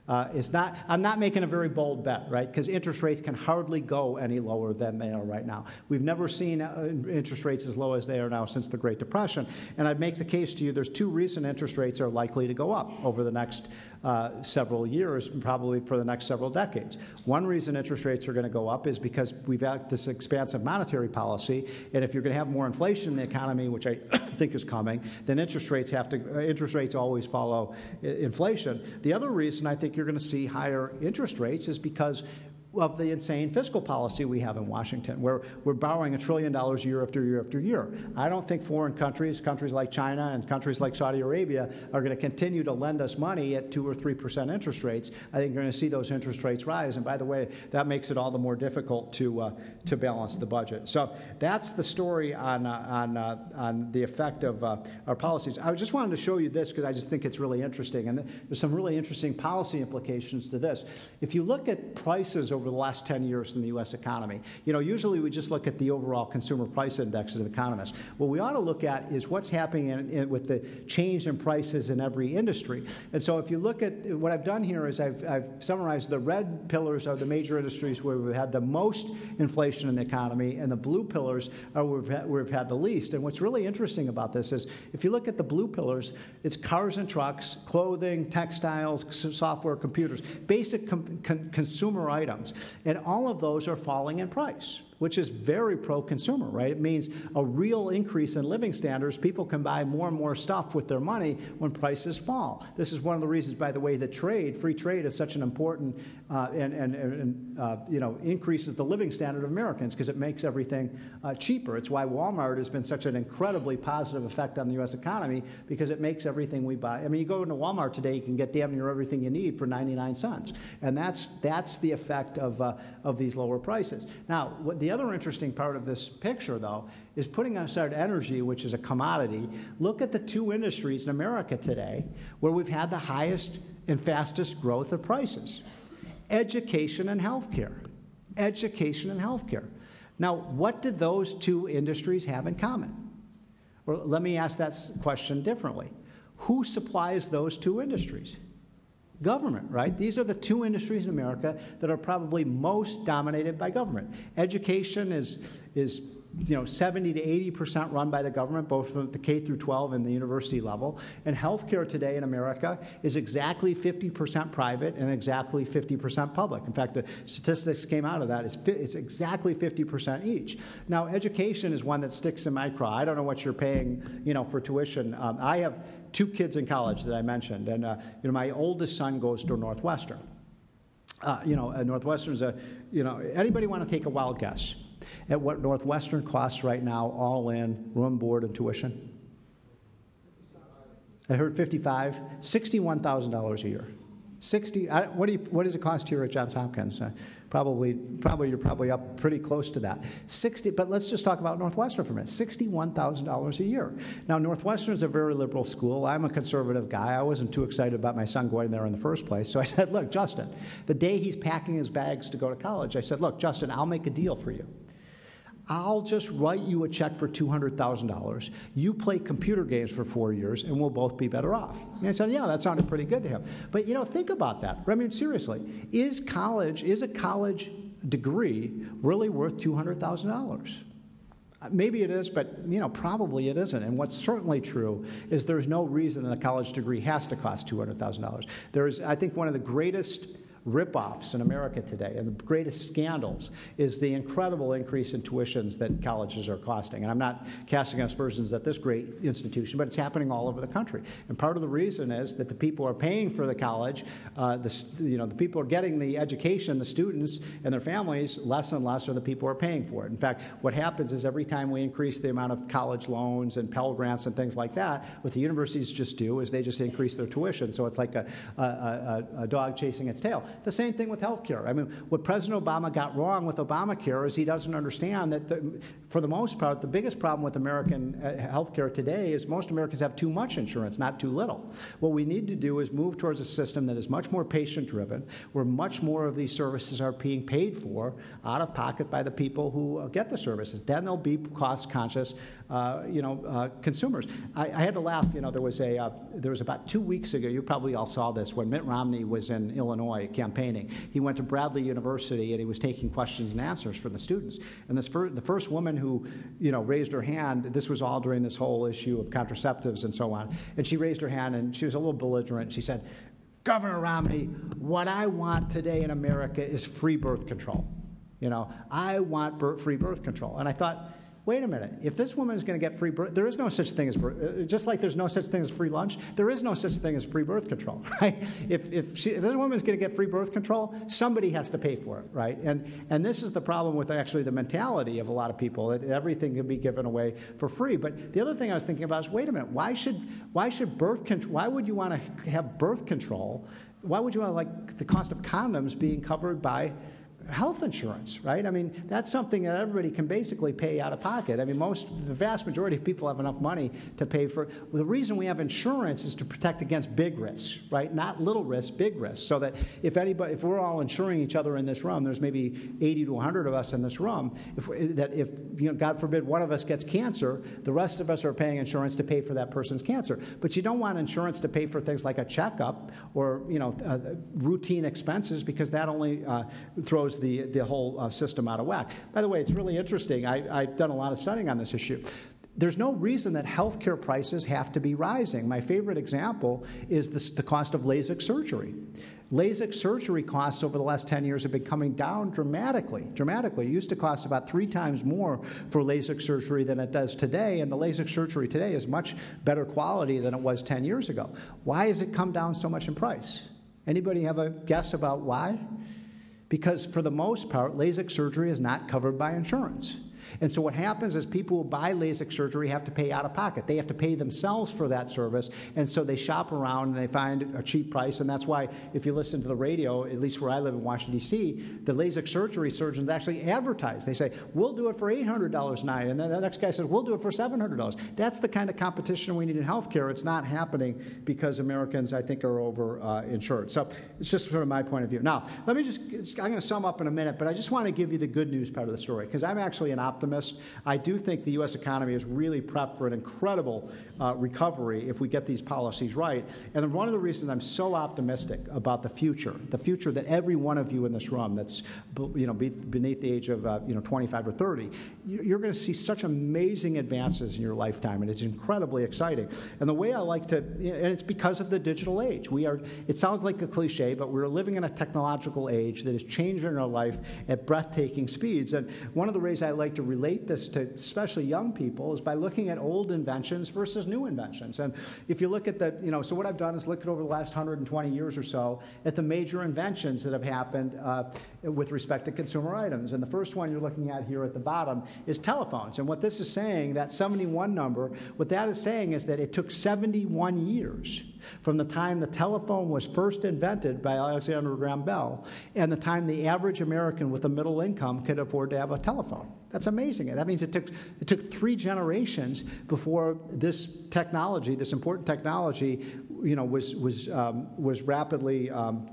I'm not making a very bold bet, right? Because interest rates can hardly go any lower than they are right now. We've never seen interest rates as low as they are now since the Great Depression. And I'd make the case to you, there's two reasons interest rates are likely to go up over the next several years, probably for the next several decades. One reason interest rates are going to go up is because we've had this expansive monetary policy, and if you're going to have more inflation in the economy, which I think is coming, then interest rates always follow inflation. The other reason I think you're going to see higher interest rates is because of the insane fiscal policy we have in Washington, where we're borrowing $1 trillion year after year after year. I don't think foreign countries like China and countries like Saudi Arabia, are going to continue to lend us money at 2 or 3% interest rates. I think you're going to see those interest rates rise. And by the way, that makes it all the more difficult to balance the budget. So that's the story on the effect of our policies. I just wanted to show you this because I just think it's really interesting. And there's some really interesting policy implications to this. If you look at prices over the last 10 years in the U.S. economy. Usually we just look at the overall consumer price index as economists. What we ought to look at is what's happening with the change in prices in every industry. And so if you look at what I've done here is I've summarized the red pillars are the major industries where we've had the most inflation in the economy, and the blue pillars are where we've had the least. And what's really interesting about this is if you look at the blue pillars, it's cars and trucks, clothing, textiles, software, computers, basic consumer items. And all of those are falling in price, which is very pro-consumer, right? It means a real increase in living standards. People can buy more and more stuff with their money when prices fall. This is one of the reasons, by the way, that free trade is such an important increases the living standard of Americans because it makes everything cheaper. It's why Walmart has been such an incredibly positive effect on the U.S. economy because it makes everything we buy. I mean, you go into Walmart today, you can get damn near everything you need for 99 cents. And that's the effect of these lower prices. Now, the other interesting part of this picture, though, is putting aside energy, which is a commodity. Look at the two industries in America today where we've had the highest and fastest growth of prices. Education and healthcare. Education and healthcare. Now, what do those two industries have in common? Well, let me ask that question differently. Who supplies those two industries? Government, right? These are the two industries in America that are probably most dominated by government. Education is 70 to 80% run by the government, both from the K through 12 and the university level. And healthcare today in America is exactly 50% private and exactly 50% public. In fact, the statistics came out of that. It's exactly 50% each. Now, education is one that sticks in my craw. I don't know what you're paying, for tuition. I have 2 kids in college that I mentioned, and my oldest son goes to Northwestern. Northwestern's anybody want to take a wild guess at what Northwestern costs right now, all in, room, board, and tuition? I heard 55, $61,000 a year. What does it cost here at Johns Hopkins? You're probably up pretty close to that. But let's just talk about Northwestern for a minute. $61,000 a year. Now, Northwestern is a very liberal school. I'm a conservative guy. I wasn't too excited about my son going there in the first place. So I said, look, Justin, the day he's packing his bags to go to college, I said, look, Justin, I'll make a deal for you. I'll just write you a check for $200,000. You play computer games for 4 years, and we'll both be better off. And I said, yeah, that sounded pretty good to him. But, think about that. I mean, seriously, is a college degree really worth $200,000? Maybe it is, but, probably it isn't. And what's certainly true is there's no reason that a college degree has to cost $200,000. There's, I think, one of the greatest rip-offs in America today, and the greatest scandals, is the incredible increase in tuitions that colleges are costing. And I'm not casting aspersions at this great institution, but it's happening all over the country. And part of the reason is that the people who are paying for the college, the people who are getting the education, the students and their families, less and less are the people who are paying for it. In fact, what happens is every time we increase the amount of college loans and Pell Grants and things like that, what the universities just do is they just increase their tuition. So it's like a dog chasing its tail. The same thing with health care. I mean, what President Obama got wrong with Obamacare is he doesn't understand that, for the most part, the biggest problem with American health care today is most Americans have too much insurance, not too little. What we need to do is move towards a system that is much more patient-driven, where much more of these services are being paid for out of pocket by the people who get the services. Then they'll be cost-conscious, consumers. I had to laugh. There was about 2 weeks ago. You probably all saw this when Mitt Romney was in Illinois campaigning. He went to Bradley University and he was taking questions and answers from the students. And the first woman who, raised her hand. This was all during this whole issue of contraceptives and so on. And she raised her hand and she was a little belligerent. She said, "Governor Romney, what I want today in America is free birth control. I want free birth control." And I thought, wait a minute, if this woman is going to get free birth, there is no such thing as, just like there's no such thing as free lunch, there is no such thing as free birth control, right? If this woman is going to get free birth control, somebody has to pay for it, right? And this is the problem with actually the mentality of a lot of people, that everything can be given away for free. But the other thing I was thinking about is, wait a minute, why would you want to have birth control? Why would you want the cost of condoms being covered by health insurance, right? I mean, that's something that everybody can basically pay out of pocket. I mean, the vast majority of people have enough money to pay for. Well, the reason we have insurance is to protect against big risks, right? Not little risks, big risks. So that if we're all insuring each other in this room, there's maybe 80 to 100 of us in this room. If God forbid, one of us gets cancer, the rest of us are paying insurance to pay for that person's cancer. But you don't want insurance to pay for things like a checkup or routine expenses, because that only throws the whole system out of whack. By the way, it's really interesting. I've done a lot of studying on this issue. There's no reason that healthcare prices have to be rising. My favorite example is the cost of LASIK surgery. LASIK surgery costs over the last 10 years have been coming down dramatically. It used to cost about 3 times more for LASIK surgery than it does today, and the LASIK surgery today is much better quality than it was 10 years ago. Why has it come down so much in price? Anybody have a guess about why? Because for the most part, LASIK surgery is not covered by insurance. And so what happens is people who buy LASIK surgery have to pay out of pocket. They have to pay themselves for that service, and so they shop around and they find a cheap price, and that's why if you listen to the radio, at least where I live in Washington, D.C., the LASIK surgery surgeons actually advertise. They say, "We'll do it for $800 a night," and then the next guy says, "We'll do it for $700. That's the kind of competition we need in healthcare. It's not happening because Americans, I think, are over-insured. So it's just sort of my point of view. Now, I'm going to sum up in a minute, but I just want to give you the good news part of the story, because I'm actually an optimist. I do think the U.S. economy is really prepped for an incredible recovery if we get these policies right. And one of the reasons I'm so optimistic about the future that every one of you in this room that's beneath the age of 25 or 30, you're going to see such amazing advances in your lifetime, and it's incredibly exciting. And the way I like to, and it's because of the digital age. It sounds like a cliche, but we're living in a technological age that is changing our life at breathtaking speeds. And one of the ways I like to relate this to especially young people is by looking at old inventions versus new inventions. And if you look at so what I've done is look at over the last 120 years or so at the major inventions that have happened with respect to consumer items. And the first one you're looking at here at the bottom is telephones. And what this is saying, that 71 number, what that is saying is that it took 71 years from the time the telephone was first invented by Alexander Graham Bell and the time the average American with a middle income could afford to have a telephone. That's amazing. That means it took 3 generations before this technology, this important technology, was rapidly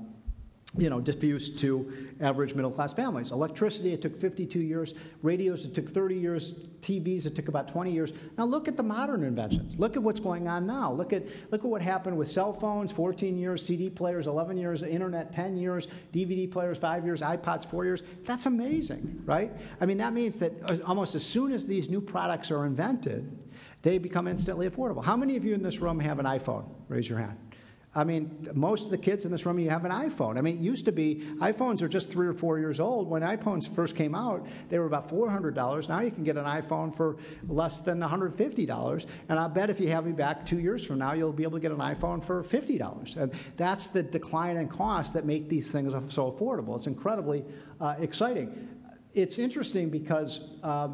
diffused to average middle-class families. Electricity, it took 52 years. Radios, it took 30 years. TVs, it took about 20 years. Now look at the modern inventions. Look at what's going on now. Look at what happened with cell phones, 14 years, CD players, 11 years, internet, 10 years, DVD players, 5 years, iPods, 4 years. That's amazing, right? I mean, that means that almost as soon as these new products are invented, they become instantly affordable. How many of you in this room have an iPhone? Raise your hand. I mean, most of the kids in this room, you have an iPhone. I mean, it used to be, iPhones are just 3 or 4 years old. When iPhones first came out, they were about $400. Now you can get an iPhone for less than $150. And I bet if you have me back 2 years from now, you'll be able to get an iPhone for $50. And that's the decline in cost that make these things so affordable. It's incredibly exciting. It's interesting because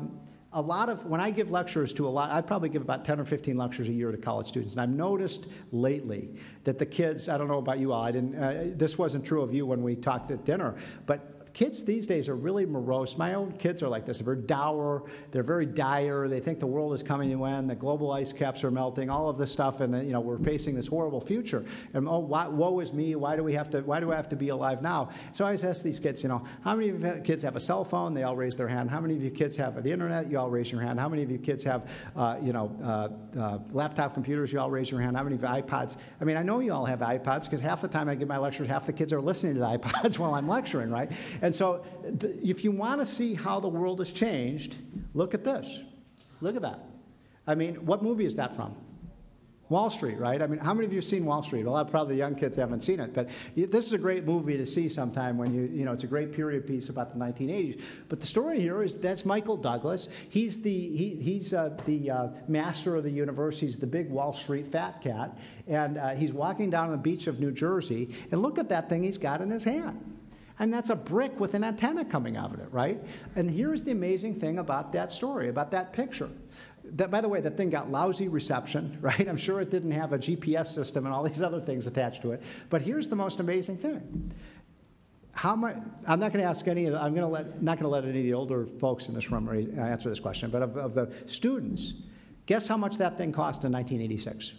when I give lectures to I probably give about 10 or 15 lectures a year to college students, and I've noticed lately that the kids, I don't know about you all, this wasn't true of you when we talked at dinner, but kids these days are really morose. My own kids are like this. They're dour. They're very dire. They think the world is coming to an end. The global ice caps are melting. All of this stuff, and we're facing this horrible future. And woe is me. Why do I have to be alive now? So I always ask these kids, how many of you kids have a cell phone? They all raise their hand. How many of you kids have the internet? You all raise your hand. How many of you kids have laptop computers? You all raise your hand. How many of you have iPods? I mean, I know you all have iPods because half the time I give my lectures, half the kids are listening to the iPods while I'm lecturing, right? And so if you want to see how the world has changed, look at this. Look at that. I mean, what movie is that from? Wall Street, right? I mean, how many of you have seen Wall Street? Well, probably the young kids haven't seen it, but this is a great movie to see sometime when it's a great period piece about the 1980s. But the story here is that's Michael Douglas. He's the master of the universe. He's the big Wall Street fat cat, and he's walking down the beach of New Jersey, and look at that thing he's got in his hand. And that's a brick with an antenna coming out of it, right? And here's the amazing thing about that story, about that picture. By the way, that thing got lousy reception, right? I'm sure it didn't have a GPS system and all these other things attached to it. But here's the most amazing thing. I'm not going to ask not going to let any of the older folks in this room answer this question, but of the students, guess how much that thing cost in 1986?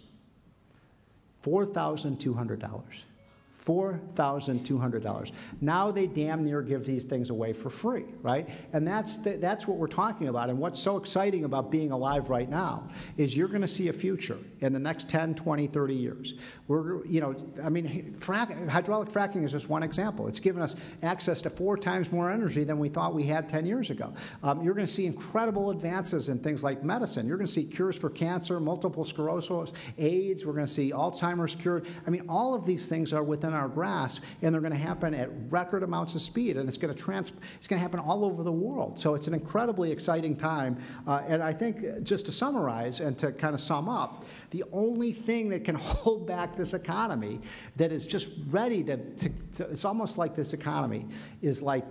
$4,200. $4,200. Now they damn near give these things away for free, right? And that's what we're talking about. And what's so exciting about being alive right now is you're going to see a future in the next 10, 20, 30 years. Hydraulic fracking is just one example. It's given us access to 4 times more energy than we thought we had 10 years ago. You're going to see incredible advances in things like medicine. You're going to see cures for cancer, multiple sclerosis, AIDS. We're going to see Alzheimer's cured. I mean, all of these things are within our grasp, and they're going to happen at record amounts of speed, and it's going to happen all over the world. So it's an incredibly exciting time, and I think just to summarize and to kind of sum up, the only thing that can hold back this economy that is just ready to it's almost like this economy is like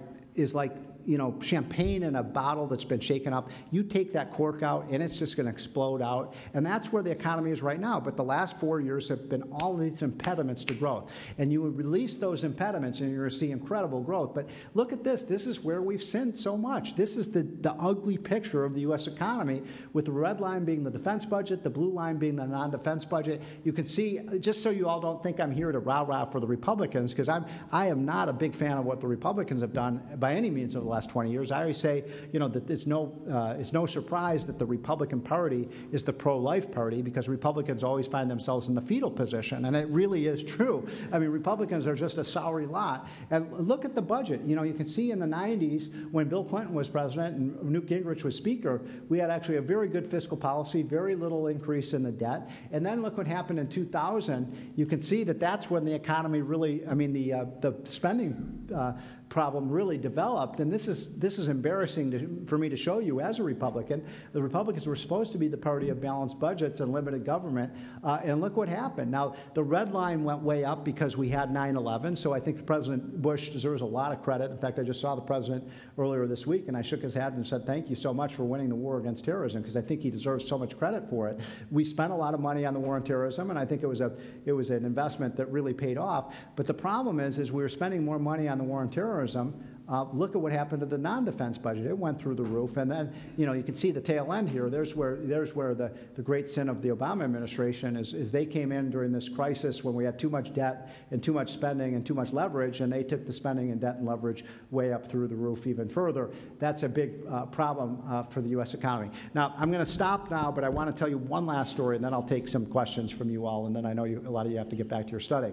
champagne in a bottle that's been shaken up. You take that cork out, and it's just going to explode out. And that's where the economy is right now. But the last 4 years have been all these impediments to growth. And you would release those impediments, and you're going to see incredible growth. But look at this. This is where we've sinned so much. This is the ugly picture of the U.S. economy, with the red line being the defense budget, the blue line being the non-defense budget. You can see, just so you all don't think I'm here to rah-rah for the Republicans, because I am not a big fan of what the Republicans have done by any means over the last 20 years. I always say, that it's no surprise that the Republican Party is the pro-life party, because Republicans always find themselves in the fetal position, and it really is true. I mean, Republicans are just a sorry lot. And look at the budget. You can see in the 90s when Bill Clinton was president and Newt Gingrich was speaker, we had actually a very good fiscal policy, very little increase in the debt. And then look what happened in 2000. You can see that that's when the economy really, the spending problem really developed, and this is embarrassing for me to show you as a Republican. The Republicans were supposed to be the party of balanced budgets and limited government, and look what happened. Now, the red line went way up because we had 9/11, so I think President Bush deserves a lot of credit. In fact, I just saw the president earlier this week, and I shook his hand and said, thank you so much for winning the war against terrorism, because I think he deserves so much credit for it. We spent a lot of money on the war on terrorism, and I think it was an investment that really paid off. But the problem is we were spending more money on the war on terrorism. Look at what happened to the non-defense budget. It went through the roof. And then, you can see the tail end here. There's where the great sin of the Obama administration is they came in during this crisis when we had too much debt and too much spending and too much leverage, and they took the spending and debt and leverage way up through the roof even further. That's a big problem for the U.S. economy. Now, I'm going to stop now, but I want to tell you one last story, and then I'll take some questions from you all, and then I know a lot of you have to get back to your study.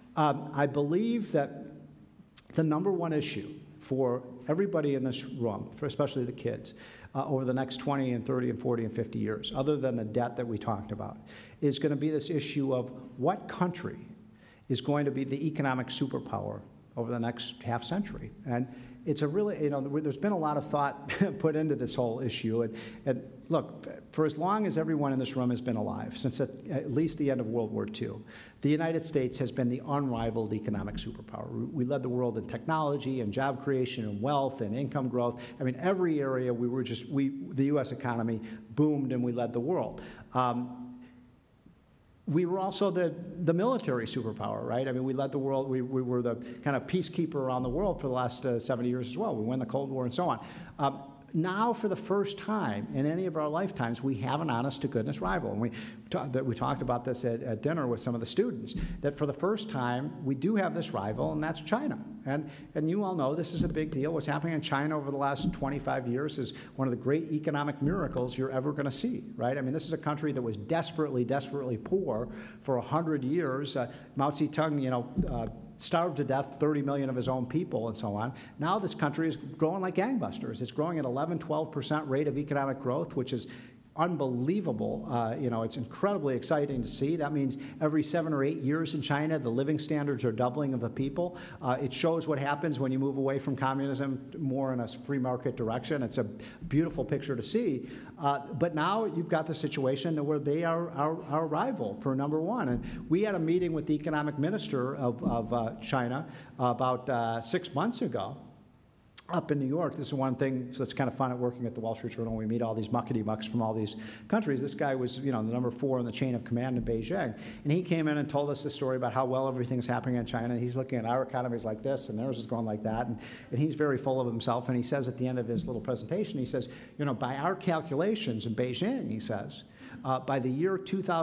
I believe that the number one issue for everybody in this room, for especially the kids, over the next 20 and 30 and 40 and 50 years, other than the debt that we talked about, is going to be this issue of what country is going to be the economic superpower over the next half century. And it's a really, there's been a lot of thought put into this whole issue. And look, for as long as everyone in this room has been alive, since at least the end of World War II, the United States has been the unrivaled economic superpower. We led the world in technology and job creation and wealth and income growth. I mean, every area the U.S. economy boomed and we led the world. We were also the military superpower, right? I mean, we led the world. We were the kind of peacekeeper around the world for the last 70 years as well. We won the Cold War and so on. Now, for the first time in any of our lifetimes, we have an honest-to-goodness rival. And we talked about this at dinner with some of the students, that for the first time, we do have this rival, and that's China. And you all know this is a big deal. What's happening in China over the last 25 years is one of the great economic miracles you're ever going to see, right? I mean, this is a country that was desperately, desperately poor for 100 years. Mao Zedong, starved to death 30 million of his own people and so on. Now this country is growing like gangbusters. It's growing at 11, 12% rate of economic growth, which is unbelievable. It's incredibly exciting to see. That means every 7 or 8 years in China, the living standards are doubling of the people. It shows what happens when you move away from communism more in a free market direction. It's a beautiful picture to see. But now you've got the situation where they are our rival for number one. And we had a meeting with the economic minister of China about 6 months ago. Up in New York. This is one thing that's kind of fun at working at the Wall Street Journal. We meet all these muckety-mucks from all these countries. This guy was, the number 4 in the chain of command in Beijing. And he came in and told us the story about how well everything's happening in China. He's looking at our economies like this, and theirs is going like that. And he's very full of himself. And he says at the end of his little presentation, he says, by our calculations in Beijing, he says, by the year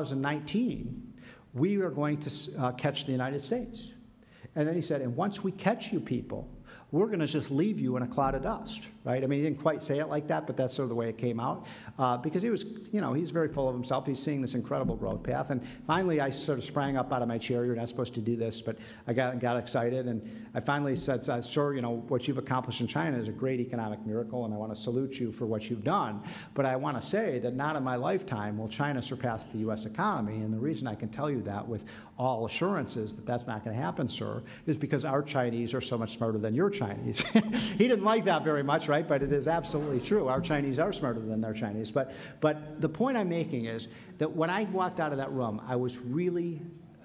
2019, we are going to catch the United States. And then he said, and once we catch you people, we're going to just leave you in a cloud of dust, right? I mean, he didn't quite say it like that, but that's sort of the way it came out. Because he was, he's very full of himself. He's seeing this incredible growth path. And finally, I sort of sprang up out of my chair. You're not supposed to do this, but I got excited. And I finally said, sir, what you've accomplished in China is a great economic miracle, and I want to salute you for what you've done. But I want to say that not in my lifetime will China surpass the U.S. economy. And the reason I can tell you that with all assurances that that's not going to happen, sir, is because our Chinese are so much smarter than your Chinese. He didn't like that very much, right? But it is absolutely true. Our Chinese are smarter than their Chinese. But the point I'm making is that when I walked out of that room, I was really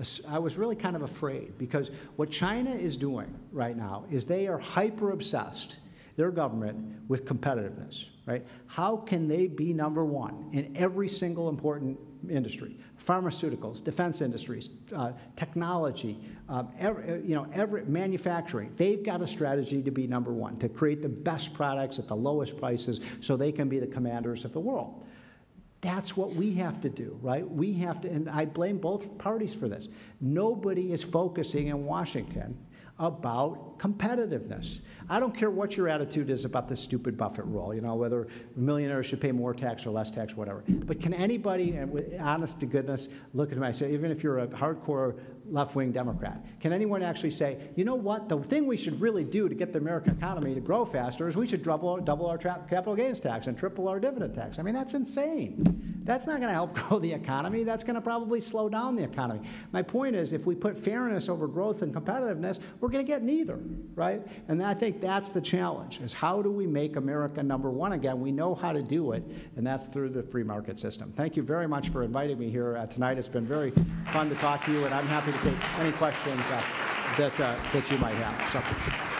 kind of afraid, because what China is doing right now is they are hyper-obsessed, their government, with competitiveness, right? How can they be number one in every single important industry? Pharmaceuticals, defense industries, technology, every manufacturing. They've got a strategy to be number one, to create the best products at the lowest prices so they can be the commanders of the world. That's what we have to do, right? We have to, and I blame both parties for this. Nobody is focusing in Washington about competitiveness. I don't care what your attitude is about this stupid Buffett rule, whether millionaires should pay more tax or less tax, whatever. But can anybody, honest to goodness, look at me and say, even if you're a hardcore left-wing Democrat, can anyone actually say, you know what, the thing we should really do to get the American economy to grow faster is we should double our capital gains tax and triple our dividend tax? I mean, that's insane. That's not going to help grow the economy. That's going to probably slow down the economy. My point is, if we put fairness over growth and competitiveness, we're going to get neither, right? And I think that's the challenge, is how do we make America number one again? We know how to do it, and that's through the free market system. Thank you very much for inviting me here tonight. It's been very fun to talk to you, and I'm happy to take any questions that you might have. So.